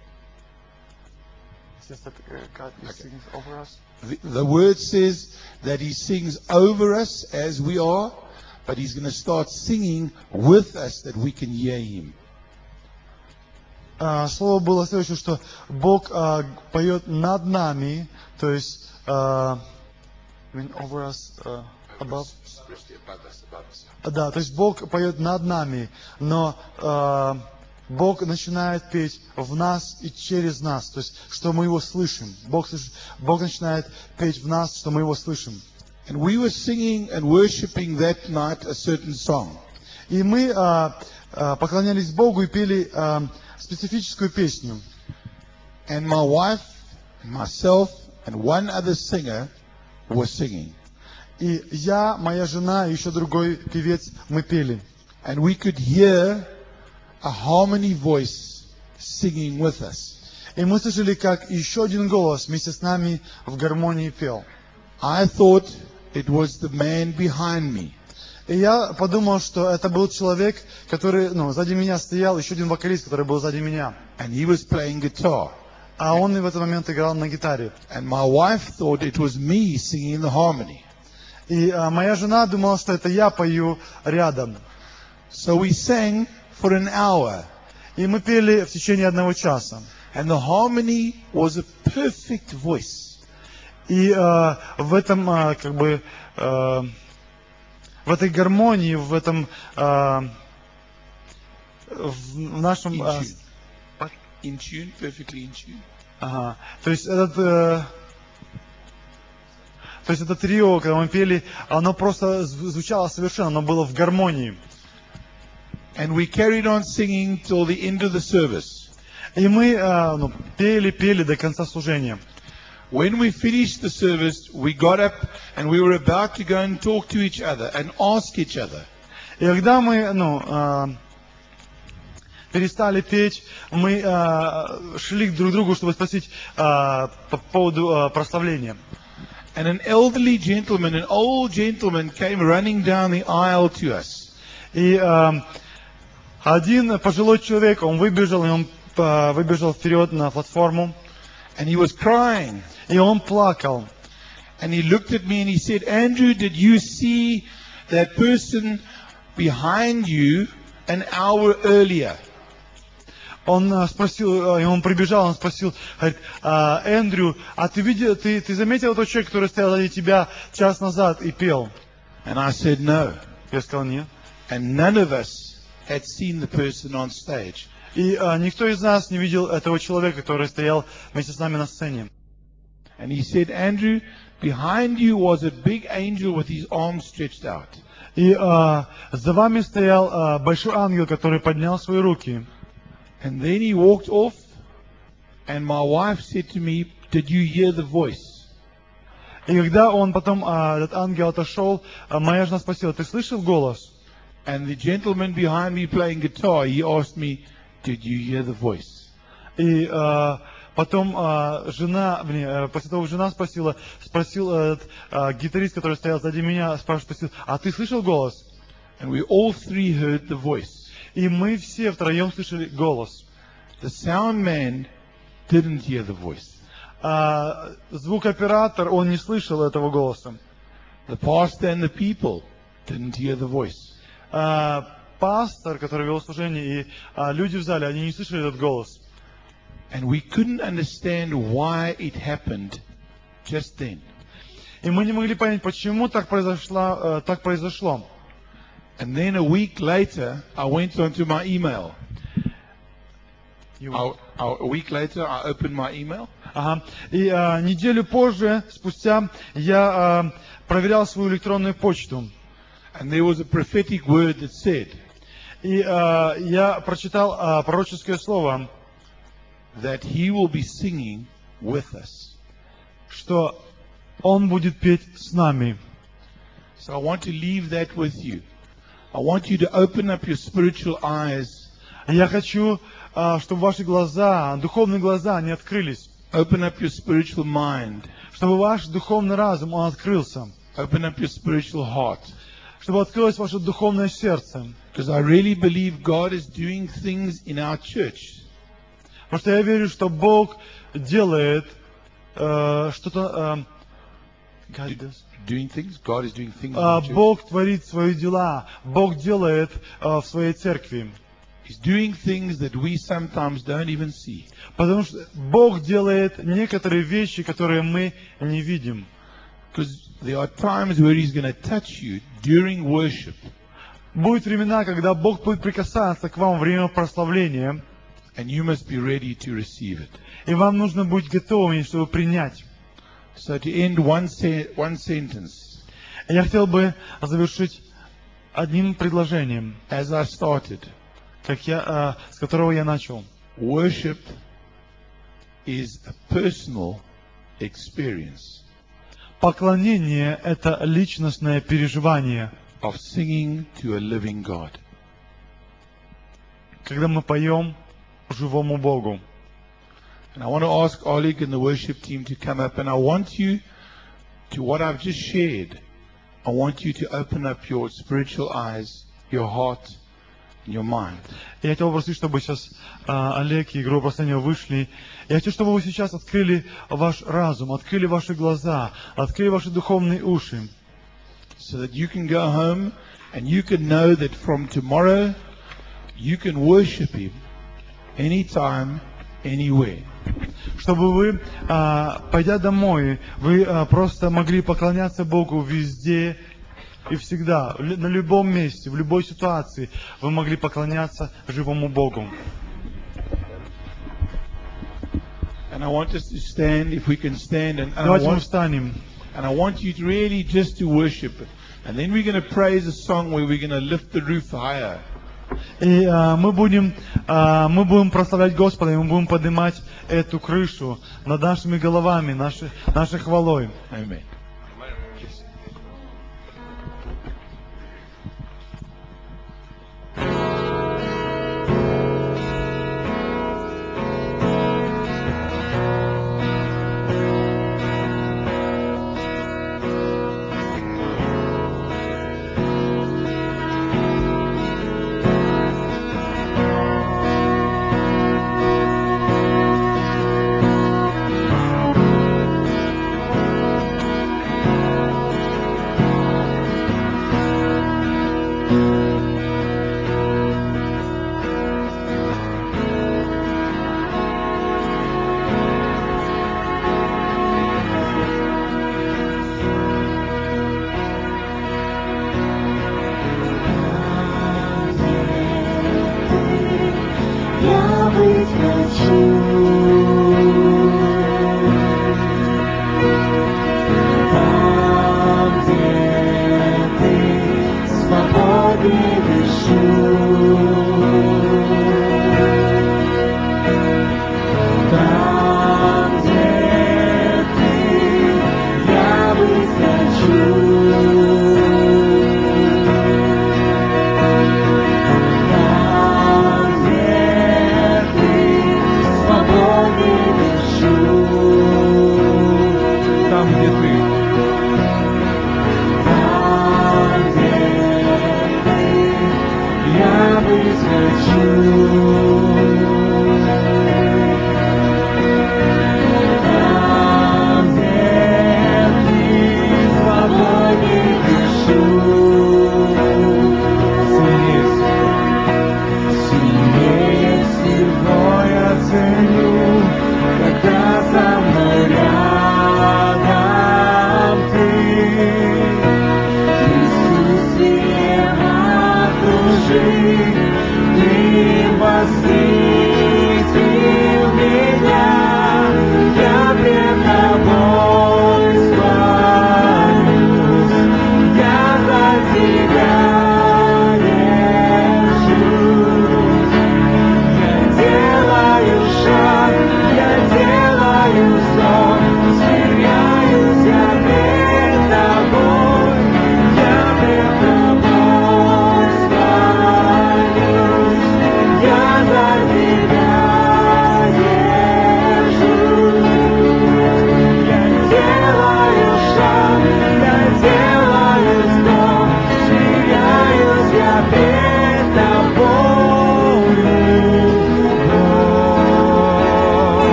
The, the word says that he sings over us as we are, but he's going to start singing with us that we can hear him. А, слово было следующее, что Бог а, поет над нами, то есть а, I mean, over us, а, above. Да, то есть Бог поет над нами, но а, Бог начинает петь в нас и через нас, то есть что мы его слышим. Бог, слышит, Бог начинает петь в нас, что мы его слышим. And we were singing and worshiping that night a certain song. И мы а, а, поклонялись Богу и пели а, специфическую песню. And my wife, myself, and one other singer were singing. И я, моя жена и еще другой певец, мы пели. And we could hear a harmony voice singing with us. И мы слышали, как еще один голос вместе с нами в гармонии пел. I thought it was the man behind me. И я подумал, что это был человек, который, ну, сзади меня стоял, еще один вокалист, который был сзади меня. And he was playing guitar. А он в этот момент играл на гитаре. And my wife thought it was me singing the harmony. И а, моя жена думала, что это я пою рядом. So we sang for an hour. И мы пели в течение одного часа. And the harmony was a perfect voice. И а, в этом, а, как бы, а, в этой гармонии, в этом, а, в нашем... In а, tune. In tune, perfectly in tune. Ага. То есть этот, э, то есть это трио, когда мы пели, оно просто звучало совершенно, оно было в гармонии. And we carried on singing till the end of the service. И мы э, ну, пели, пели до конца служения. When we finished the service, we got up and we were about to go and talk to each other and ask each other. И когда мы, ну, э, перестали петь, мы э, шли друг к другу, чтобы спросить э, по поводу э, прославления. And an elderly gentleman, an old gentleman, came running down the aisle to us. И э, один пожилой человек, он выбежал, и он э, выбежал вперед на платформу. And he was crying. И он плакал. And he looked at me and he said, Andrew, did you see that person behind you an hour earlier? Он э, спросил, э, и он прибежал, он спросил, говорит, «А, Эндрю, а ты видел, ты, ты заметил тот человек, который стоял сзади тебя час назад и пел? And I said, no. Я сказал, нет. And none of us had seen the person on stage. И э, никто из нас не видел этого человека, который стоял вместе с нами на сцене. And he said, Andrew, behind you was a big angel with his arms stretched out. И э, за вами стоял э, большой ангел, который поднял свои руки. And then he walked off, and my wife said to me, did you hear the voice? И когда он потом, э, этот ангел отошел, э, моя жена спросила, ты слышал голос? And the gentleman behind me playing guitar, he asked me, did you hear the voice? И э, потом э, жена, мне, э, после того, жена спросила, спросил э, этот э, гитарист, который стоял сзади меня, спрашивает, спросил, а ты слышал голос? And we all three heard the voice. И мы все втроем слышали голос. The sound man didn't hear the voice. А звукооператор, он не слышал этого голоса. The The pastor and the people didn't hear the voice. А, пастор, который вел служение, и а, люди в зале, они не слышали этот голос. And we couldn't understand why it happened just then. И мы не могли понять, почему так произошло. э, так произошло. And then a week later, I went onto my email. I- I- a week later, I opened my email. Ага. И а, неделю позже, спустя, я а, проверял свою электронную почту. And there was a prophetic word that said И а, я прочитал а, пророческое слово, that he will be singing with us. что Он будет петь с нами. So I want to leave that with you. I want you to open up your spiritual eyes, Я хочу, а, чтобы ваши глаза, духовные глаза, они открылись. open up your spiritual mind, Чтобы ваш духовный разум, он открылся. open up your spiritual heart. Чтобы открылось ваше духовное сердце. Because I really believe God is doing things in our church Потому что я верю, что Бог делает э, что-то... э, God does. doing things. God is doing things in А, our church. Бог творит свои дела. Бог делает э, в своей церкви. He's doing things that we sometimes don't even see. Потому что Бог делает некоторые вещи, которые мы не видим. Because there are times where He's going to touch you during worship, Будут времена, когда Бог будет прикасаться к вам во время прославления, and you must be ready to receive it. и вам нужно быть готовыми, чтобы принять. So to end one se- one sentence, Я хотел бы завершить одним предложением, as I started, как я, э, с которого я начал. worship is a personal experience Поклонение – это личностное переживание, of singing to a living God. когда мы поем живому Богу. And I want to ask Oleg and the worship team to come up, and I want you to what I've just shared. I want you to open up your spiritual eyes, your heart, and your mind. Я хотел попросить, чтобы сейчас а, Олег и группа прославления вышли. Я хочу, чтобы вы сейчас открыли ваш разум, открыли ваши глаза, открыли ваши духовные уши. So that you can go home and you can know that from tomorrow you can worship Him anytime, anywhere. Чтобы вы, а, пойдя домой, вы а, просто могли поклоняться Богу везде и всегда, в лю- на любом месте, в любой ситуации вы могли поклоняться живому Богу. And I want us to stand, if we can stand, and, and, I, Давайте мы want, встанем. and I want you to really just to worship it. And then we're going to praise a song where we're going to lift the roof higher. И а, мы будем, а, мы будем прославлять Господа, и мы будем поднимать эту крышу над нашими головами, нашей, нашей хвалой. Amen.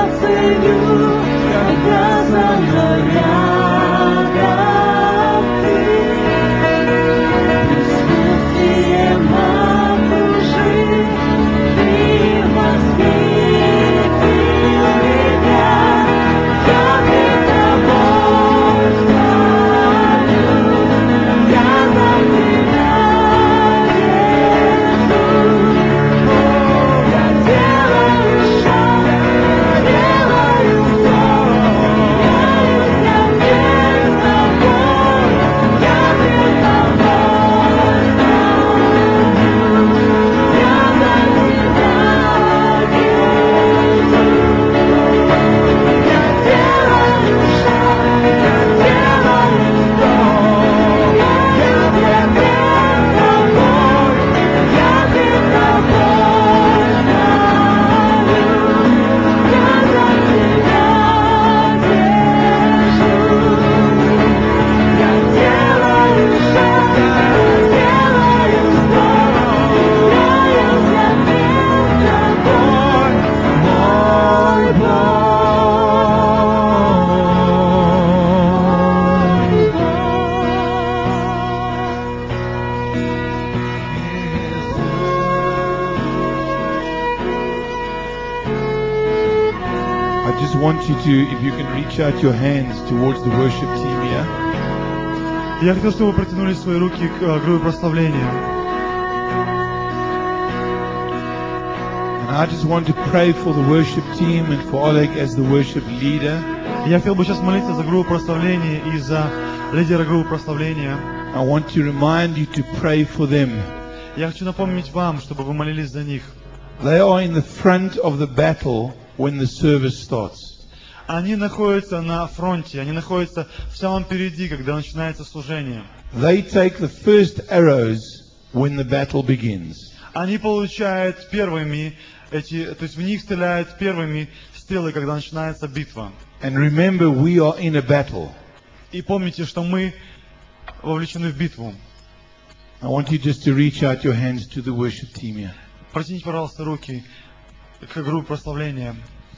ценю, доказано рядом присутствием окружи, ты восхитил меня, я пред тобой стою, я за тебя держу. О, я делаю шаг, делаю вдох, меняюсь я вместе с тобой, я пред тобой стою, я за тебя держу. Я делаю шаг, я делаю вдох, я пред тобой, я пред тобой стою, я за тебя держу. Я делаю шаг, я делаю вдох, меняюсь я вместе с тобой, мой I just want you to, if you can reach out your hands towards the worship team here. Я хотел, чтобы вы протянули свои руки к э, группе прославления. And I just want to pray for the worship team and for Oleg as the worship leader. Я хотел бы сейчас молиться за группу прославления и за лидера группы прославления. I want to remind you to pray for them. Я хочу напомнить вам, чтобы вы молились за них. They are in the front of the battle when the service starts. Они находятся на фронте, они находятся в самом впереди, когда начинается служение. They take the first arrows when the battle begins. Они получают первыми эти, то есть в них стреляют первыми стрелы, когда начинается битва. And remember, we are in a battle. И помните, что мы вовлечены в битву. I want you just to reach out your hands to the worship team here. Протяните, пожалуйста, руки к группе прославления.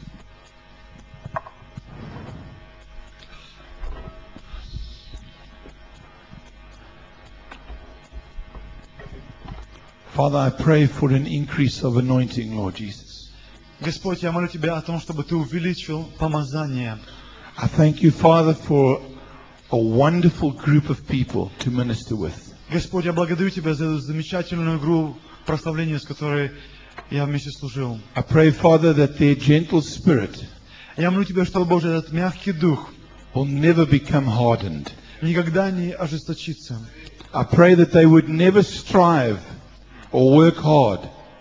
Father, I pray for an increase of anointing, Lord Jesus. Господь, я молю Тебя о том, чтобы Ты увеличил помазание. I thank you, Father, for a wonderful group of people to minister with. Господь, я благодарю Тебя за эту замечательную группу прославления, с которой я вместе служил. I pray, Father, that their gentle spirit Я молю Тебя, чтобы, Боже, этот мягкий дух will never become hardened. никогда не ожесточится. I pray that they would never strive or work hard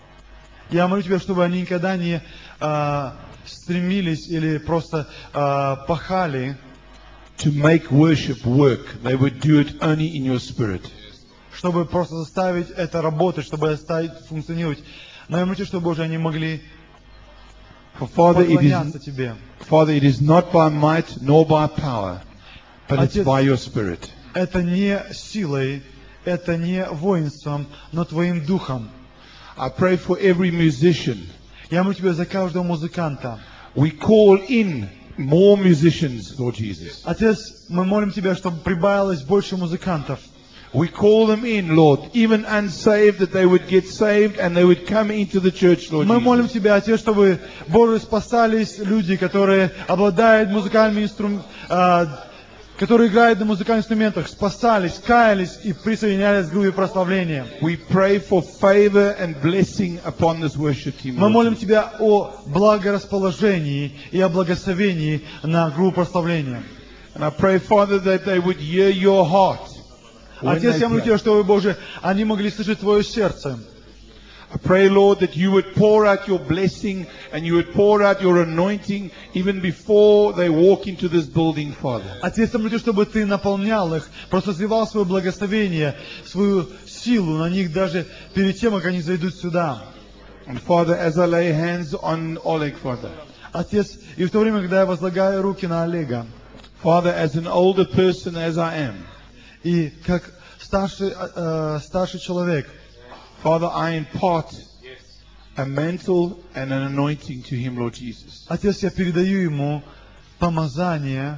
Я молю Тебя, чтобы они никогда не а, стремились или просто а, пахали, to make worship work. They would do it only in your spirit. чтобы просто заставить это работать, чтобы заставить функционировать. Но я молю Тебя, чтобы, Боже, они могли For Father, it поклоняться is, Тебе. Father, it is not by might nor by power, but it's Отец, by your spirit. это не силой, это не воинством, но Твоим Духом. I pray for every musician. Я молю Тебя за каждого музыканта. We call in more musicians, Lord Jesus. Отец, мы молим Тебя, чтобы прибавилось больше музыкантов. We call them in, Lord, even unsaved, that they would get saved and they would come into the church, Lord Мы молим Jesus. Тебя, Отец, чтобы, Боже, спасались люди, которые обладают музыкальными инструментами, которые играют на музыкальных инструментах, спасались, каялись и присоединялись к группе прославления. We pray for favor and blessing upon this worship team. Мы Lord молим Jesus. Тебя о благорасположении и о благословении на группу прославления. And I pray, Father, that they would hear your heart. when Отец, they я молю pray. Тебя, чтобы, Боже, они могли слышать Твое сердце. I pray, Lord, that you would pour out your blessing and you would pour out your anointing even before they walk into this building, Father. Отец, я молю Тебя, чтобы Ты наполнял их, просто сливал свое благословение, свою силу на них даже перед тем, как они зайдут сюда. And Father, as I lay hands on Oleg, Father, Отец, и в то время, когда я возлагаю руки на Олега, Father, as an older person as I am, и как старший, э, старший человек, Father, I impart a mantle and an anointing to him, Lord Jesus. Отец, я передаю ему помазание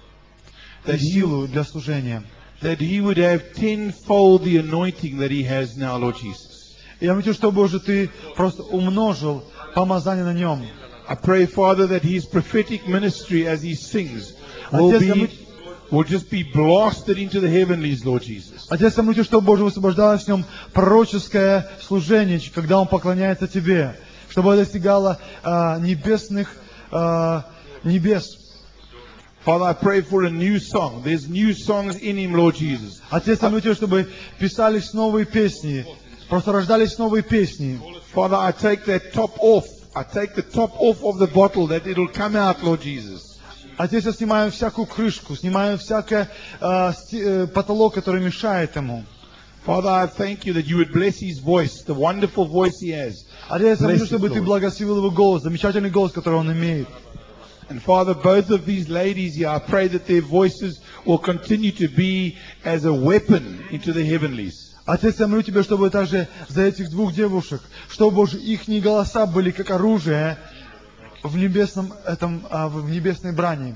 и That he, силу для служения. that he would have tenfold the anointing that he has now, Lord Jesus. Я молю, что, Боже, Ты просто умножил помазание на нем. I pray, Father, that his prophetic ministry as he sings will Отец, я молю- be, will just be blasted into the heavenlies, Lord Jesus. Отец, я молю, что, Боже, высвобождалось в нем пророческое служение, когда он поклоняется Тебе, чтобы это достигало а, небесных а, небес. Father, I pray for a new song. There's new songs in him, Lord Jesus. Отец, я молю Тебя, чтобы писались новые песни, просто рождались новые песни. Father, I take that top off. I take the top off of the bottle that it'll come out, Lord Jesus. Отец, я снимаю всякую крышку, снимаю всякий а, сти- э, потолок, который мешает ему. Father, I thank you that you would bless his voice, the wonderful voice he has. Отец, я молю, Bless it, чтобы Ты Lord. благословил его голос, замечательный голос, который он имеет. And Father, both of these ladies here, I pray that their voices will continue to be as a weapon into the heavenlies. Отец, я молю Тебя, чтобы также за этих двух девушек, чтобы, Боже, их голоса были как оружие в небесном этом, а, в небесной брани.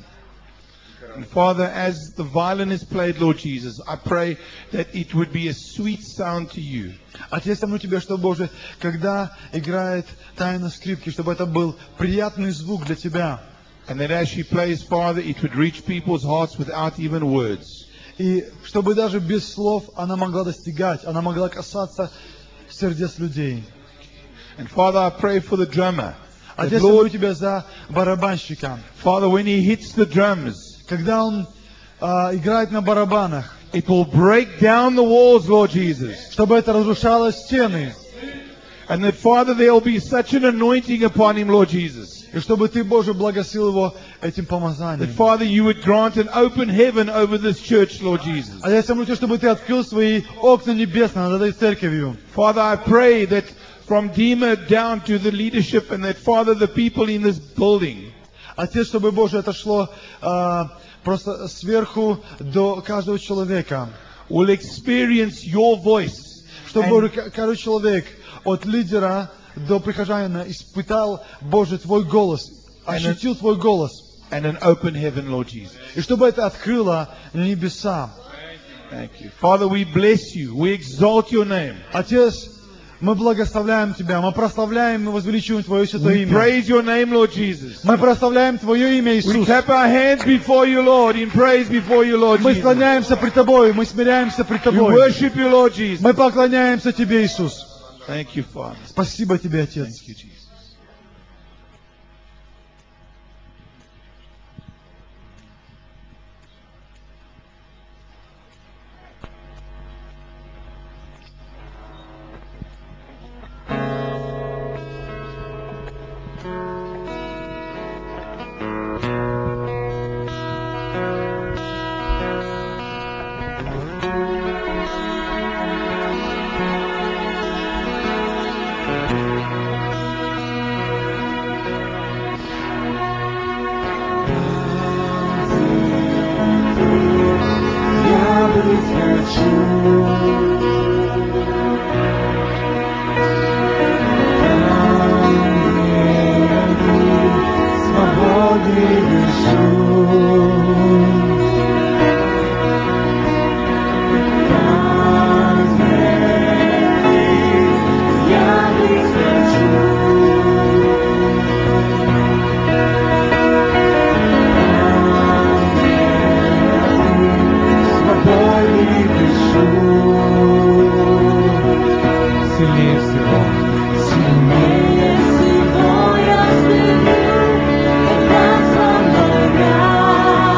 And Father, as the violin is played, Lord Jesus, I pray that it would be a sweet sound to you. Отец, я молю Тебя, чтобы, Боже, когда играет тайна скрипки, чтобы это был приятный звук для Тебя. And that as she plays, Father, it would reach people's hearts without even words. И чтобы даже без слов она могла достигать, она могла касаться сердец людей. And Father, I pray for the drummer. That, Отец, я молю Lord, Тебя за барабанщика. Father, when he hits the drums, Когда он а, играет на барабанах, it will break down the walls, Lord Jesus. чтобы это разрушало стены. And that, Father, there will be such an anointing upon him, Lord Jesus. И чтобы Ты, Боже, благословил его этим That, помазанием. Father, you would grant an open heaven over this church, Lord Jesus. А я молю Тебя, чтобы Ты открыл свои окна небесные над этой церковью. Father, I pray that from Dima down to the leadership and that, Father, the people in this building Отец, чтобы, Боже, это шло а, просто сверху до каждого человека. will experience your voice. Чтобы, And- Боже, ка- каждый человек от лидера до прихожанина испытал, Боже, Твой голос, ощутил Твой голос. and an open heaven, Lord Jesus. И чтобы это открыло небеса. Thank you. Father, we bless you. We exalt your name. Отец, мы благословляем Тебя, мы прославляем и возвеличиваем Твое святое We имя. praise your name, Lord Jesus. Мы прославляем Твое имя, We Иисус. clap our hands before you, Lord, in praise before you, Lord Мы Jesus. склоняемся пред Тобой, мы смиряемся пред We Тобой. worship you, Lord Jesus. Мы поклоняемся Тебе, Иисус. Thank you, Father. Спасибо Тебе, Отец. Thank you, Jesus. Я быть хочу. Там, где ты свободы дышу. Там, где ты, я быть хочу. Свободы дышу. Сильнее всего. Сильнее всего я стою, когда со мной рядом.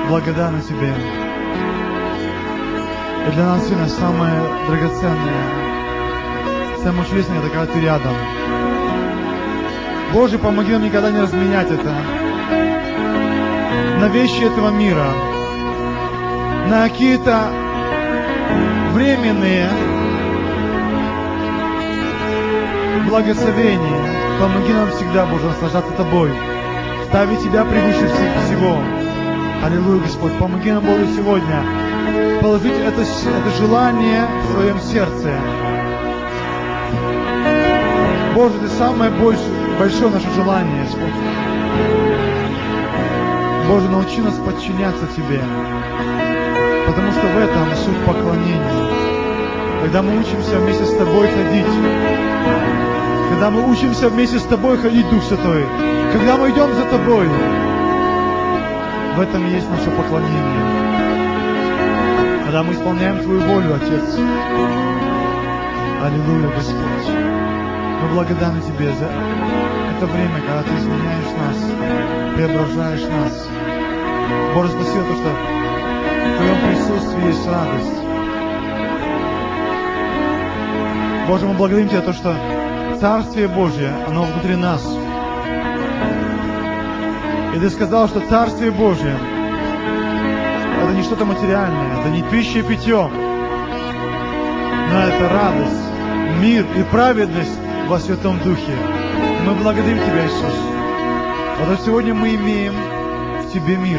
благодарны Тебе. И для нас сегодня самое драгоценное, самое чудесное, это когда Ты рядом. Боже, помоги нам никогда не разменять это на вещи этого мира, на какие-то временные благословения. Помоги нам всегда, Боже, наслаждаться Тобой, ставить Тебя превыше всего. Аллилуйя, Господь. Помоги нам, Боже, сегодня положить это, это желание в своем сердце. Боже, Ты самое большое, большое наше желание, Господь. Боже, научи нас подчиняться Тебе, потому что в этом суть поклонения. Когда мы учимся вместе с Тобой ходить, когда мы учимся вместе с Тобой ходить, Дух Святой, когда мы идем за Тобой, в этом и есть наше поклонение. Когда мы исполняем Твою волю, Отец. Аллилуйя, Господь. Мы благодарны Тебе за это время, когда Ты изменяешь нас, преображаешь нас. Боже, спасибо за то, что в Твоем присутствии есть радость. Боже, мы благодарим Тебя за то, что Царствие Божье, оно внутри нас. И Ты сказал, что Царствие Божье это не что-то материальное, это не пища и питье, но это радость, мир и праведность во Святом Духе. И мы благодарим Тебя, Иисус. Вот сегодня мы имеем в Тебе мир.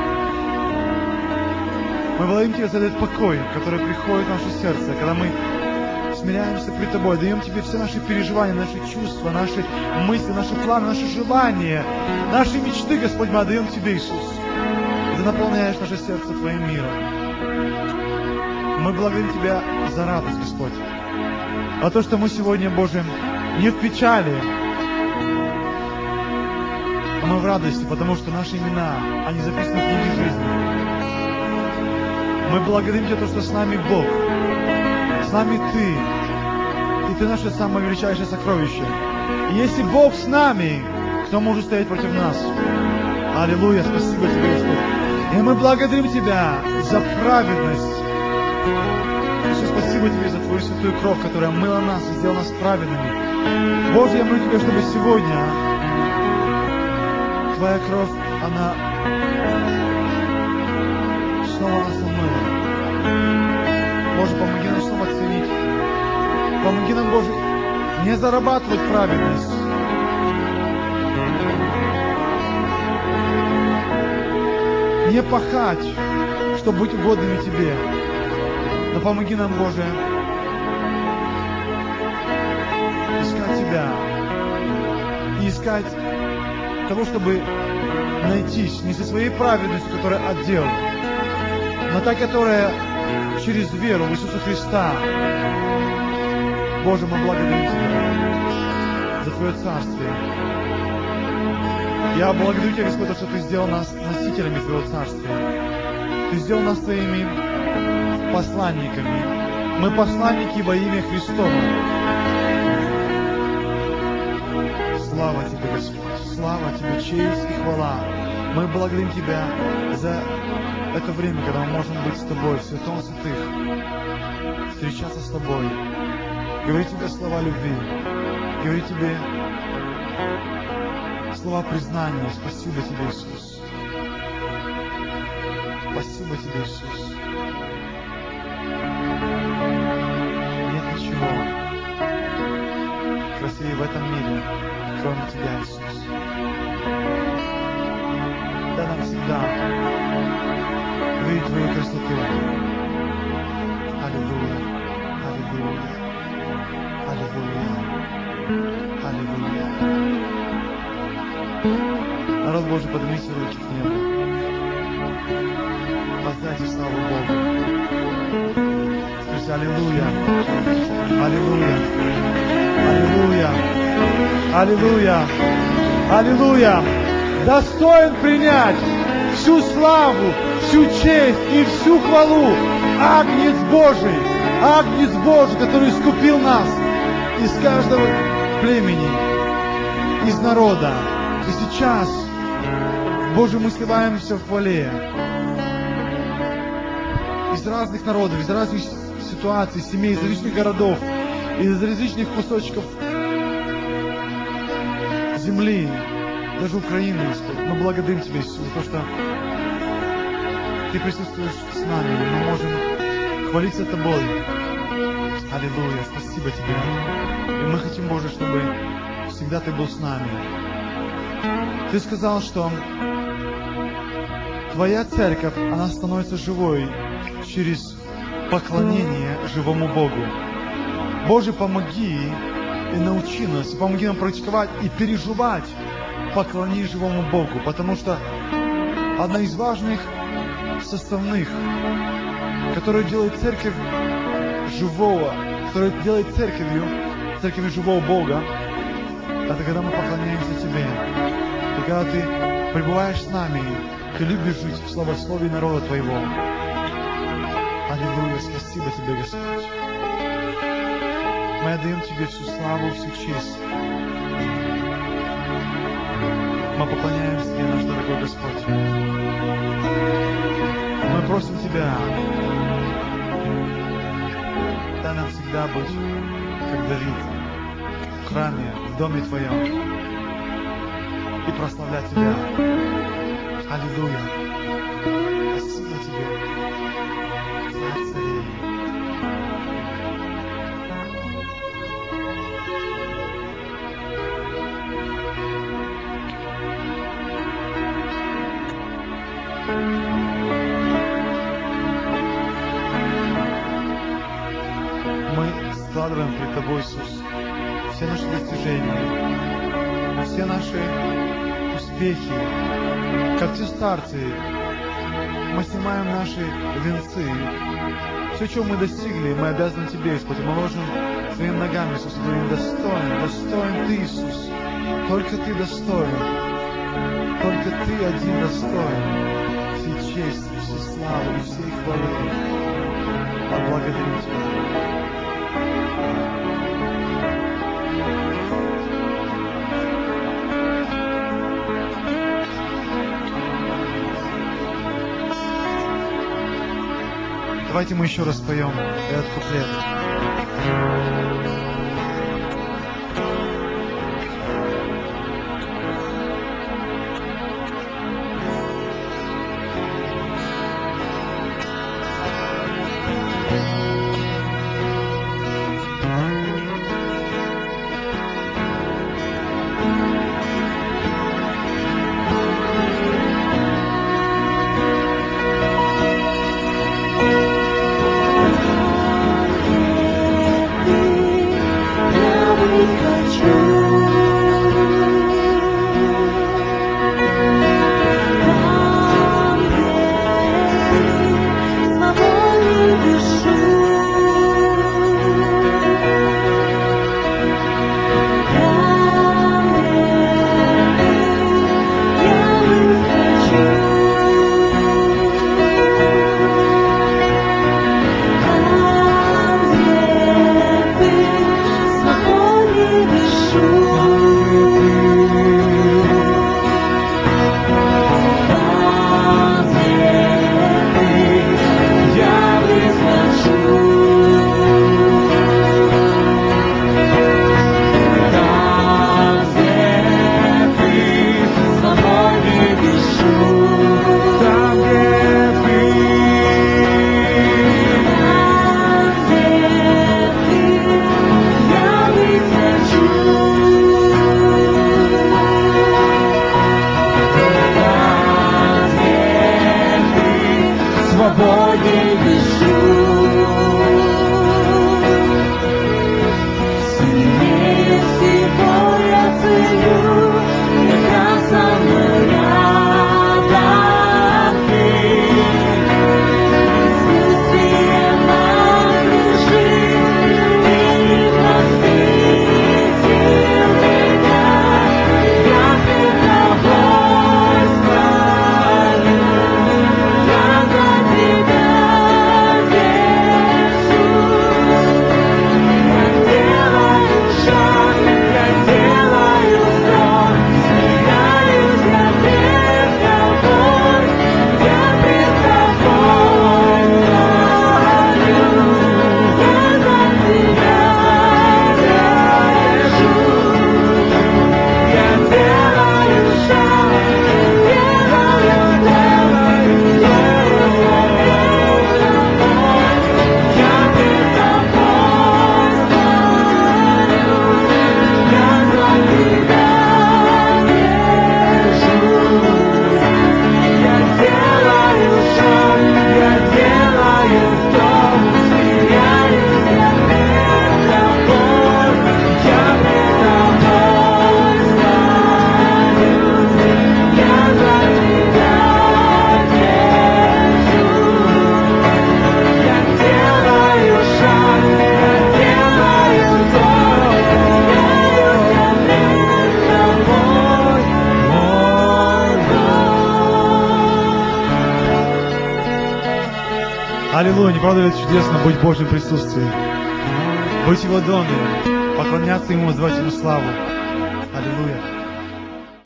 Мы благодарим Тебя за этот покой, который приходит в наше сердце, когда мы смиряемся пред Тобой, даем Тебе все наши переживания, наши чувства, наши мысли, наши планы, наши желания, наши мечты, Господь, мы отдаем Тебе, Иисус. Ты наполняешь наше сердце Твоим миром. Мы благодарим Тебя за радость, Господь. А то, что мы сегодня, Боже, не в печали, а мы в радости, потому что наши имена, они записаны в книге жизни. Мы благодарим Тебя, то, что с нами Бог, с нами Ты, и Ты наше самое величайшее сокровище. И если Бог с нами, кто может стоять против нас? Аллилуйя, спасибо Тебе, Господь. И мы благодарим Тебя за праведность. Иисус, спасибо Тебе за Твою святую кровь, которая омыла нас и сделала нас праведными. Боже, я молю Тебя, чтобы сегодня Твоя кровь, она снова нас омыла. Боже, помоги нам снова ценить. Помоги нам, Боже, не зарабатывать праведность, не пахать, чтобы быть угодными Тебе. Но помоги нам, Боже, искать Тебя и искать того, чтобы найтись не со своей праведностью, которая отдел, но та, которая через веру в Иисуса Христа. Боже, мы благодарим Тебя за Твое Царствие. Я благодарю Тебя, Господь, что Ты сделал нас носителями Твоего Царствия. Ты сделал нас Твоими посланниками. Мы посланники во имя Христово. Слава Тебе, Господь. Слава Тебе, честь и хвала. Мы благодарим Тебя за это время, когда мы можем быть с Тобой, в святом святых, встречаться с Тобой, говорить Тебе слова любви, говорить Тебе слова признания. Спасибо Тебе, Иисус. Спасибо Тебе, Иисус. Нет ничего красивее в этом мире, кроме Тебя, Иисус. Дай нам всегда видеть Твою красоту. Аллилуйя, аллилуйя, аллилуйя, аллилуйя. Народ Божий, поднимите руки к небу. Воздайте славу Богу. Скажите аллилуйя, аллилуйя, аллилуйя, аллилуйя, аллилуйя. Достоин принять всю славу, всю честь и всю хвалу Агнец Божий, Агнец Божий, который искупил нас из каждого племени, из народа. И сейчас Боже, мы сливаемся в хвале. Из разных народов, из разных ситуаций, семей, из различных городов, из различных кусочков земли, даже Украины, Господь. Мы благодарим Тебя, Иисус, за то, что Ты присутствуешь с нами, и мы можем хвалиться Тобой. Аллилуйя, спасибо Тебе. И мы хотим, Боже, чтобы всегда Ты был с нами. Ты сказал, что Твоя церковь, она становится живой через поклонение живому Богу. Боже, помоги и научи нас, и помоги нам практиковать и переживать поклонение живому Богу, потому что одна из важных составных, которая делает церковь живого, которая делает церковью, церковью живого Бога, это когда мы поклоняемся Тебе. И когда Ты пребываешь с нами, Ты любишь жить в славословии народа Твоего. Аллилуйя, спасибо Тебе, Господь. Мы отдаем Тебе всю славу, всю честь. Мы поклоняемся Тебе, наш дорогой Господь. Мы просим Тебя, дай нам всегда быть, как Давид, в храме, в доме Твоем, и прославлять Тебя. Аллилуйя. Спасибо Тебе, Царь царей. Мы складываем пред Тобой, Иисус, все наши достижения, все наши успехи, как те старцы. Мы снимаем наши венцы. Все, чего мы достигли, мы обязаны Тебе, Господи. Мы ложим Твоими ногами, Иисус, и говорим: достоин, достоин Ты, Иисус. Только Ты достоин. Только Ты один достоин всей чести, всей славы и всей хвалы. Мы благодарим Тебя. Давайте мы еще раз споем этот куплет. Я за Тебя Аллилуйя, не правда ли это чудесно быть в Божьем присутствии? Быть в Его доме, поклоняться Ему, воздавать Ему славу.